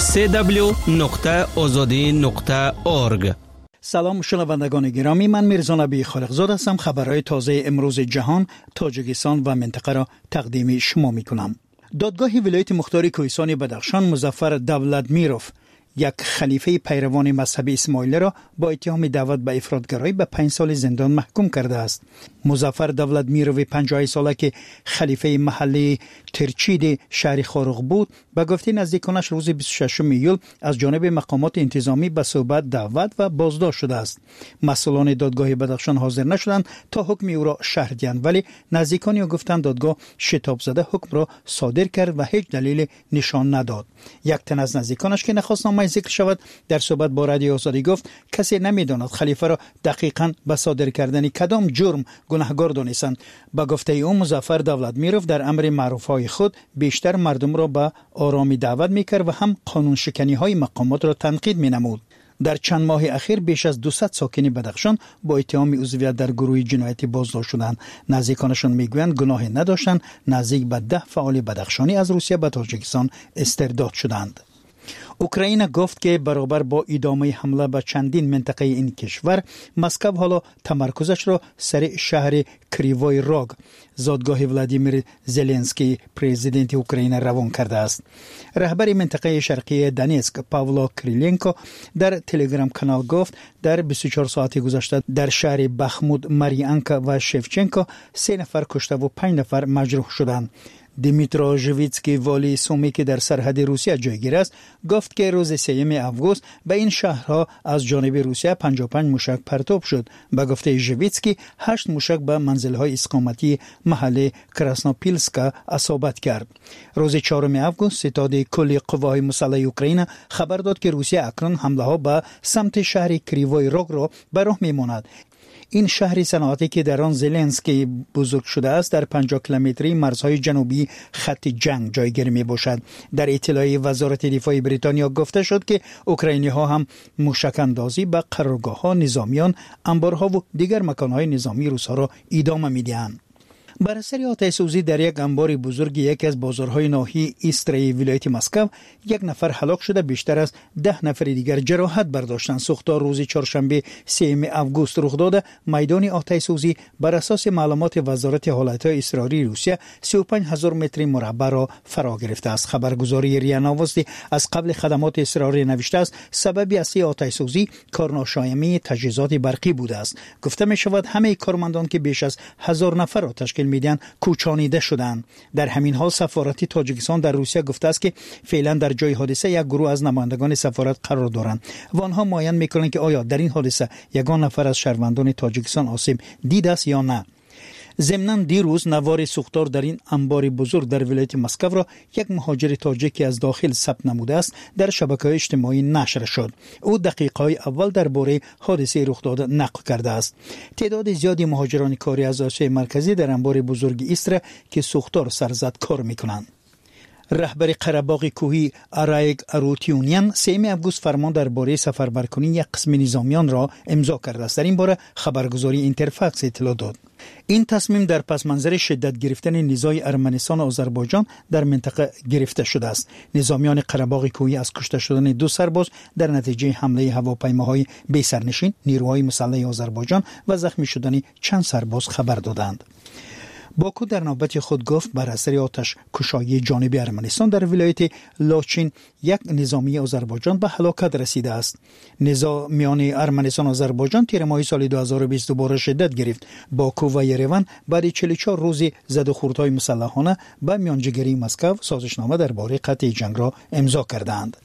www.azadi.org. سلام شنوندگان گرامی، من میرزا نبی خالقزاد هستم. خبرهای تازه امروز جهان، تاجیکستان و منطقه را تقدیم شما میکنم. دادگاه ولایت مختار کوهستان بدخشان مظفر دولتمیروف، یک خلیفه پیروان مذهب اسماعیلی را با اتهام دعوت به افراطگرایی به 5 سال زندان محکوم کرده است. مظفر دولتمیروف 50 ساله که خلیفه محلی ترچید شهر خارق بود، به گفته نزدیکانش روز 26 ایول از جانب مقامات انتظامی به صحبت دعوت و بازداشت شده است. مسئولان دادگاه بدخشان حاضر نشدند تا حکم او را شرح دهند، ولی نزدیکانی او گفتند دادگاه شتاب زده حکم را صادر کرد و هیچ دلیل نشان نداد. یک تن از نزدیکانش که نخواست نام ذکر شود در صحبت با رادیو آزادی گفت کسی نمیداند خلیفه را دقیقاً به صادر کردن کدام جرم گناهکار دانستند. با گفته او مظفر دولتمیروف در امر معروفهای خود بیشتر مردم را به آرامی دعوت میکرد و هم قانون شکنی های مقامات را تنقید مینمود. در چند ماه اخیر بیش از 200 ساکن بدخشان با اتهام عضویت در گروه جنایتی بازداشت شدند. نزدیکانشان میگویند گناهی نداشتند. نزدیک به 10 فعال بدخشانی از روسیه به تاجیکستان استرداد شدند. اوکراین گفت که برابر با ادامه حمله به چندین منطقه این کشور، مسکو حالا تمرکزش را سر شهر کریوای راگ، زادگاه ولادیمیر زلنسکی پرزیدنت اوکراین روان کرده است. رهبر منطقه شرقی دانیتسک پاولا کریلینکو در تلگرام کانال گفت در 24 ساعت گذشته در شهر بخمود، ماریانکا و شفچنکو 3 نفر کشته و 5 نفر مجروح شدند. دیمیترا ژویتسکی والی سومی که در سرحد روسیه جایگیر است گفت که روز 3 آگوست به این شهرها از جانب روسیه 55 موشک پرتاب شد. به گفته ژویتسکی 8 موشک به منزل‌های اقامتی محل کراسنوپیلسکا اصابت کرد. روز 4 آگوست ستاد کل قوای مسلح اوکراین خبر داد که روسیه اکنون حمله‌ها به سمت شهر کریوای راگ را به راه می‌ماند. این شهر صنعتی که در آن زلنسکی بزرگ شده است در 50 کیلومتری مرزهای جنوبی خط جنگ جایگیر می باشد. در اطلاعیه وزارت دفاع بریتانیا گفته شد که اوکراینی ها هم موشک اندازی به قرارگاه ها، نظامیان، انبارها و دیگر مکانهای نظامی روس ها را ادامه می دهند. بر اثر آتش سوزی در یک انبار بزرگ یکی از بازارهای ناحیه ایستری ولایت مسکو 1 نفر هلاک شده، بیشتر از 10 نفر دیگر جراحت برداشتند. سوختار روز چهارشنبه 3 آگوست رخ داده. میدان آتش سوزی بر اساس معلومات وزارت حالتهای اضطراری روسیه 35000 متر مربع را فرا گرفته است. خبرگزاری ریا نووستی از قبل خدمات اضطراری نوشته است سبب اصلی آتش سوزی کارناشایمی تجهیزات برقی بوده است. گفته می شود همه کارمندان که بیش از 1000 نفر را تشکیل میدن کوچانیده شدند. در همین حال سفارت تاجیکستان در روسیه گفته است که فعلا در جای حادثه یک گروه از نمایندگان سفارت قرار دارند و آنها معاین میکنند که آیا در این حادثه یگان نفر از شهروندان تاجیکستان آسیب دیده است یا نه. ضمناً دیروز نوار سوختار در این انبار بزرگ در ولایت مسکو را یک مهاجر تاجیکی از داخل ثبت نموده است در شبکه‌های اجتماعی نشر شد. او دقیقه‌های اول درباره حادثه رخ داده نقل کرده است. تعداد زیادی مهاجران کاری از آسیای مرکزی در انبار بزرگ ایستر که سوختار سرزد کار می‌کنند. رهبر قره‌باغ کوهی ارایگ اروتیونیان 3 آگوست فرمان درباره سفربرکنی یک قسم نظامیان را امضا کرده است. در این باره خبرگزاری اینترفکس اطلاع داد. این تصمیم در پس منظر شدت گرفتن نزاع ارمنستان و آذربایجان در منطقه گرفته شده است. نظامیان قره‌باغ کوهی از کشته شدن 2 سرباز در نتیجه حمله هواپیماهای بی سرنشین نیروهای مسلح آذربایجان و زخمی شدن چند سرباز خبر دادند. باکو در نوبت خود گفت بر اثر آتش کشایی جانبی ارمنستان در ولایت لاچین یک نظامی آذربایجان به هلاکت رسیده است. نزاع میان ارمنستان و آذربایجان تیر ماه سال 2020 دوباره شدت گرفت. باکو و یریون بعد 44 روز زد و خوردهای مسلحانه به میانجیگری مسکو سازشنامه درباره قطع جنگ را امضا کردند.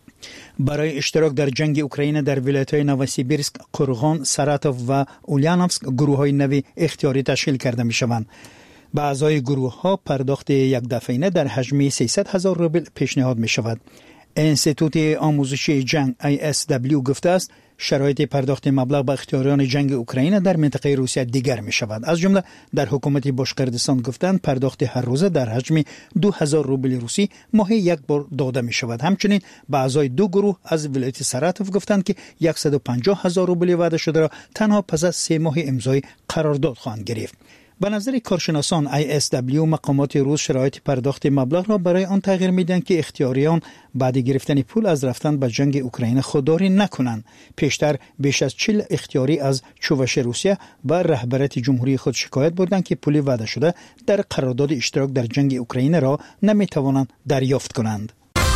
برای اشتراک در جنگ اوکراین در ولایت‌های نوسیبیرسک، قرغان، ساراتوف و اولیانوفسک گروه‌های نوی اختیاری تشکیل کرده می‌شوند. به اعضای گروه‌ها پرداخت یک دفعینه در حجم 300,000 روبل پیشنهاد می‌شود. انستیتوت آموزشی جنگ ISW گفته است شرایط پرداخت مبلغ به اختیاریان جنگ اوکراین در منطقه روسیه دیگر می شود. از جمله در حکومت باشقردستان گفتند پرداخت هر روزه در حجم 2000 روبل روسی ماهی یک بار داده می شود. همچنین به اعضای دو گروه از ولایت ساراتوف گفتند که 150,000 روبل وعده شده را تنها پس از 3 ماه امضای قرارداد خواهند گرفت. به نظر کارشناسان ISW مقامات روس شرایط پرداخت مبلغ را برای آن تغییر میدن که اختیاریان بعد گرفتن پول از رفتن به جنگ اوکراین خودداری نکنند. پیشتر بیش از 40 اختیاری از چووش روسیه به رهبریت جمهوری خود شکایت بردند که پول وعده شده در قرارداد اشتراک در جنگ اوکراین را نمیتوانند دریافت کنند.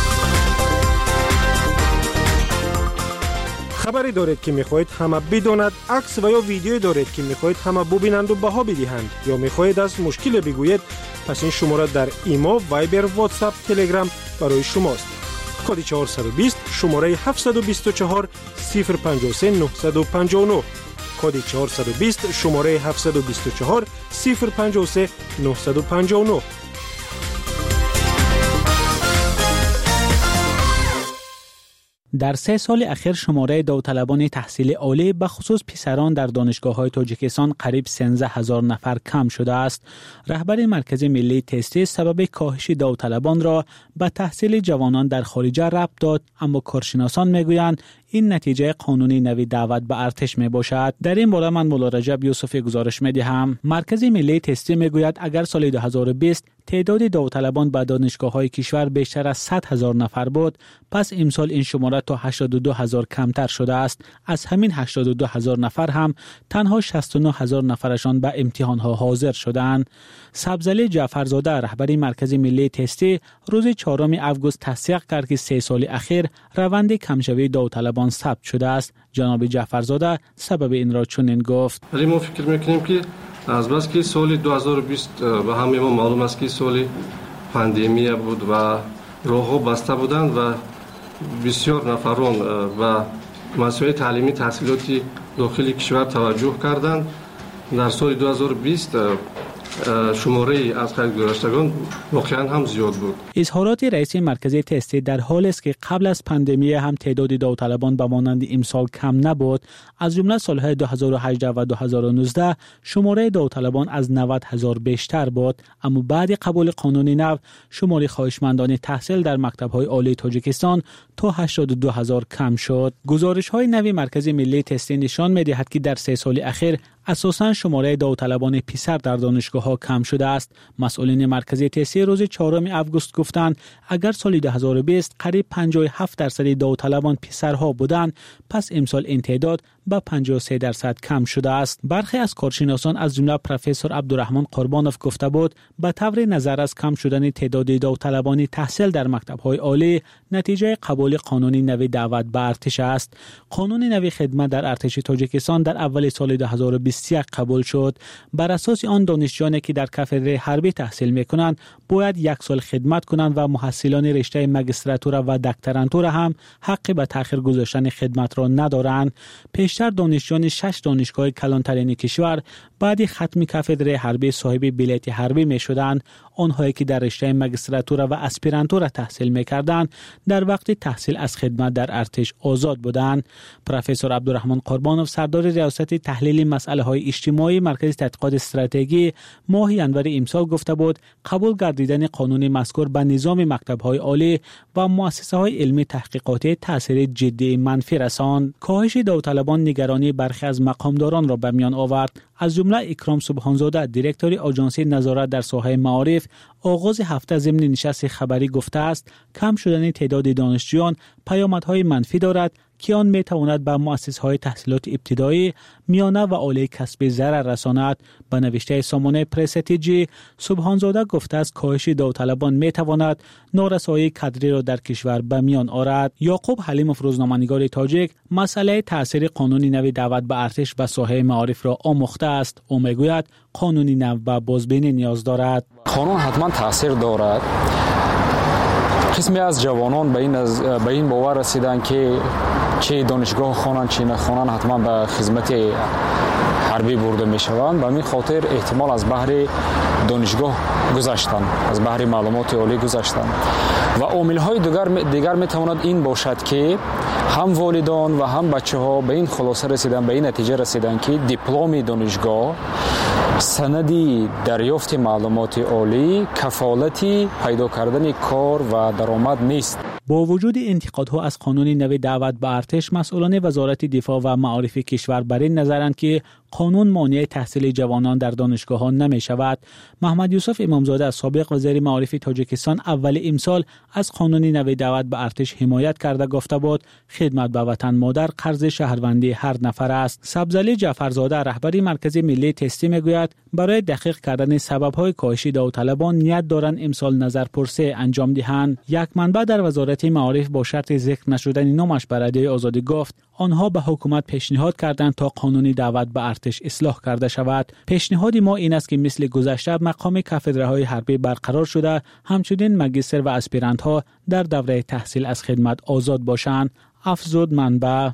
خبری دارید که میخواهید همه بداند، عکس و یا ویدیویی دارید که میخواهید همه ببینند و بها بدهند یا میخواهید از مشکل بگویید، پس این شماره در ایما، وایبر، واتساپ، تلگرام برای شماست. کد 420 شماره 724 053 959. کد 420 شماره 724 053 959. در 3 سال اخیر شماره داوطلبان تحصیل عالی به خصوص پسران در دانشگاه‌های تاجیکستان قریب 13000 نفر کم شده است. رهبر مرکز ملی تستی سبب کاهش داوطلبان را به تحصیل جوانان در خارج ربط داد، اما کارشناسان میگویند این نتیجه قانونی نوی دعوت به ارتش می باشد. در این باره من مولا رجب یوسفی گزارش می دهم. مرکز ملی تستی می گوید اگر سال 2020 تعداد داوطلبان به دانشگاه‌های کشور بیشتر از 100,000 نفر بود، پس امسال این شماره تا 82,000 کمتر شده است. از همین 82,000 نفر هم تنها 69,000 نفرشان به امتحان‌ها حاضر شدند. سبزعلی جعفرزاده رهبر مرکز ملی تستی روز 4 اوگوست تصدیق کرد که 3 سال اخیر روند کمشوی داوطلبان ثبت شده است. جناب جعفرزاده سبب این را چنین گفت: ولی ما فکر می‌کنیم که از بس که سال 2020 به همه ما معلوم است که سال پاندمی بود و راه‌ها بسته بودند و بسیار نفران و مسائل تعلیمی تحصیلاتی داخل کشور توجه کردند. در سال 2020 شماره از خرید گذشتگان واقعا هم زیاد بود. اظهارات رئیس مرکز تستی در حالی است که قبل از پاندمی هم تعداد داوطلبان به مانند امسال کم نبود. از جمله سالهای 2018 و 2019 شماره داوطلبان از 90,000 بیشتر بود، اما بعد قبول قانون نو شماره خواهشمندان تحصیل در مکتب‌های عالی تاجیکستان تا 82,000 کم شد. گزارش‌های نوی مرکز ملی تستی نشان می‌دهد که در 3 سال اخیر اساساً شماره داوطلبان پسر در دانشگاه‌ها کم شده است. مسئولین مرکز تستی روز 4 اوگوست گفتند اگر سال 2020 قریب 57% داوطلبان پسرها بودند، پس امسال این تعداد به 53% کم شده است. برخی از کارشناسان از جمله پروفسور عبدالرحمن قربانوف گفته بود به طور نظر از کم شدن تعداد داوطلبان تحصیل در مکتب‌های عالی نتیجه قبول قانونی نوی دعوت به ارتش است. قانون نوی خدمت در ارتش تاجیکستان در اول سال 2021 قبول شد. بر اساس آن دانشجویانی که در کاتدر حربی تحصیل می‌کنند باید 1 سال خدمت کنند و محصلان رشته ماجستراتور و دکترانتور هم حق به تأخیر گذاشتن خدمت را ندارند. پیشتر دانشجویان 6 دانشگاه کلانترین کشور بعد ختم کاتدر حربی صاحب بلیت حربی می‌شدند. آنهایی که در رشته ماجستراتور و اسپیرانتور تحصیل می‌کردند در وقت تحصیل از خدمت در ارتش آزاد بودند. پروفسور عبدالرحمن قربانوف سردار ریاست تحلیل مسائل اجتماعی مرکز تحقیقات استراتژی ماه ژانویه امسال گفته بود قبول گردیدن قانون مذکور به نظام مکتب‌های عالی و مؤسسه‌های علمی تحقیقاتی تاثیر جدی منفی رساند. کاهش داوطلبان نگرانی برخی از مقامداران را به میان آورد. از جمله اکرام سبحانزاده دیرکتور آژانسی نظارت در ساحه معارف آغاز هفته ضمن نشست خبری گفته است کم شدن تعداد دانشجویان پیامدهای منفی دارد که آن میتواند به مؤسسه‌های تحصیلات ابتدایی، میانه و عالی کسبی ضرر رساند. به نوشته سامانه پرستیجی سبحانزاده گفته است کاهش داوطلبان میتواند نارسایی کادری را در کشور به میان آورد. یعقوب حلیموف روزنامه‌نگار تاجیک مسئله تاثیر قانونی نوی دعوت به ارتش به ساحه معارف را آموخته است. او میگوید قانونی نو به بازبینی نیاز دارد. قانون حتما تاثیر دارد. قسمی از جوانان به این باور رسیدن که چه دانشگاه خوانند چه نخوانند حتما به خدمت حربی برده می شوند. به همین خاطر احتمال از بحر دانشگاه گذشتن، از بحر معلومات عالی گذشتن. و عامل های دیگر می تواند این باشد که هم والدان و هم بچه‌ها به این خلاصه رسیدن، به این نتیجه رسیدن که دیپلم دانشگاه سندی دریافت معلومات عالی کفالتی پیدا کردن کار و درآمد نیست. با وجود انتقادها از قانون نو دعوت به ارتش، مسئولان وزارت دفاع و معارف کشور بر این نظرند که قانون مانع تحصیل جوانان در دانشگاه‌ها نمی شود. محمد یوسف امامزاده، سابق وزیر معارف تاجیکستان، اول امسال از قانون نو دعوت به ارتش حمایت کرده گفته بود خدمت به وطن مادر قرض شهروندی هر نفر است. سبزعلی جعفرزاده، رهبر مرکز ملی تستی، میگوید برای دقیق کردن سبب‌های کاهش داوطلبان نیت دارند امسال نظرپرسی انجام دهند. یک منبع در وزارت معارف با شرط ذکر نشدن نامش بر ادعای آزادی گفت آنها به حکومت پیشنهاد کردند تا قانون دعوت به ارتش اصلاح کرده شود. پیشنهاد ما این است که مثل گذشته مقام کافدرهای حربی برقرار شده، همچنین ماجستر و اسپیرانت ها در دوره تحصیل از خدمت آزاد باشند. افزود منبع.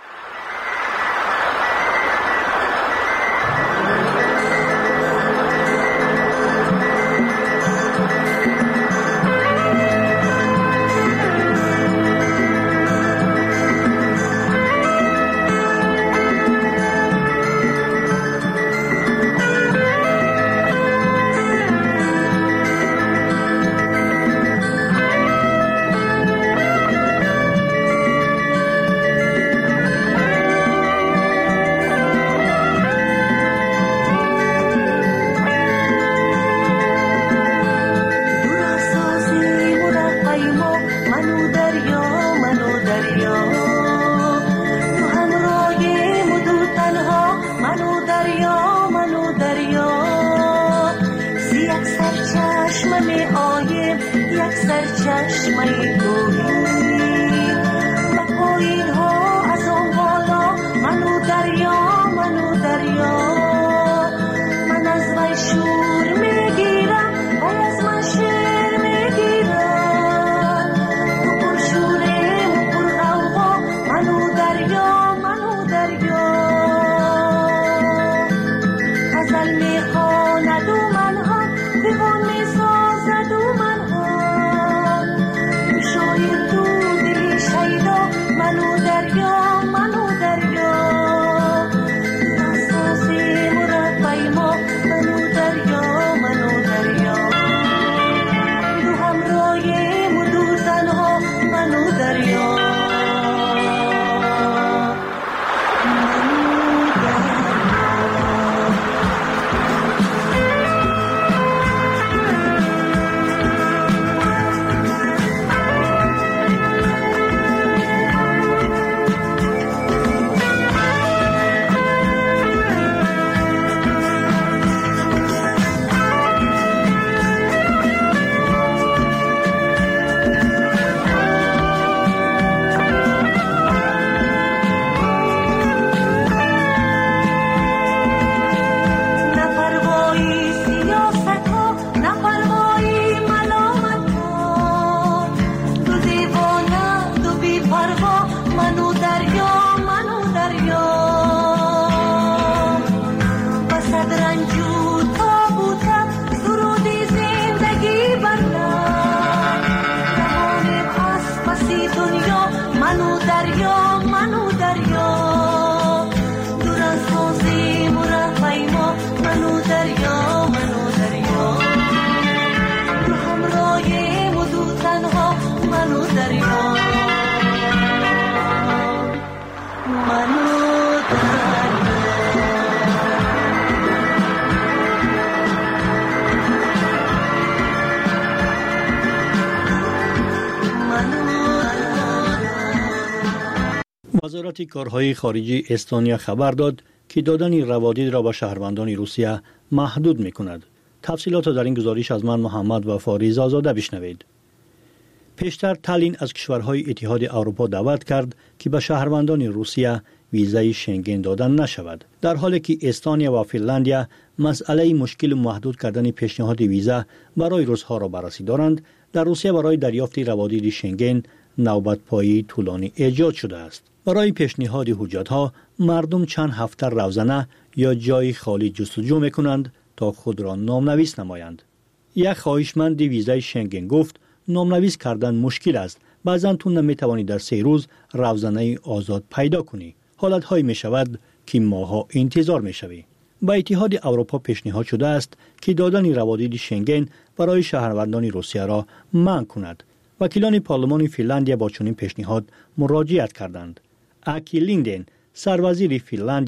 وزارت کارهای خارجه استونیا خبر داد که دادن روادید را به شهروندان روسیه محدود می‌کند. تفصیلات در این گزارش از من محمد وفاری زازاده بشنوید. پیشتر تالین از کشورهای اتحاد اروپا دعوت کرد که به شهروندان روسیه ویزای شنگن دادن نشود، در حالی که استونیا و فنلاندیا مسئله مشکل محدود کردن پیشنهاد ویزا برای روس‌ها را بررسی دارند. در روسیه برای دریافت روادید شنگن نوبت پایی طولانی ایجاد شده است. برای پیشنهاد حجت‌ها مردم چند هفته روزانه یا جای خالی جستجو می‌کنند تا خود را نامنویس نمایند. یک خواهشمند ویزای شنگن گفت نامنویس کردن مشکل است بعضا تو نمیتوانی در 3 روز روزانه آزاد پیدا کنی. حالت‌هایی می شود که ماها انتظار می شوی. با اتحاد اروپا پیشنهاد شده است که دادن روادید شنگن برای شهروندان روسیه را منع کند. وکیلان پارلمان فنلاندیا با چنین پیشنهاد مراجعت کردند. اکی لیندن، سروزیر فنلاندیا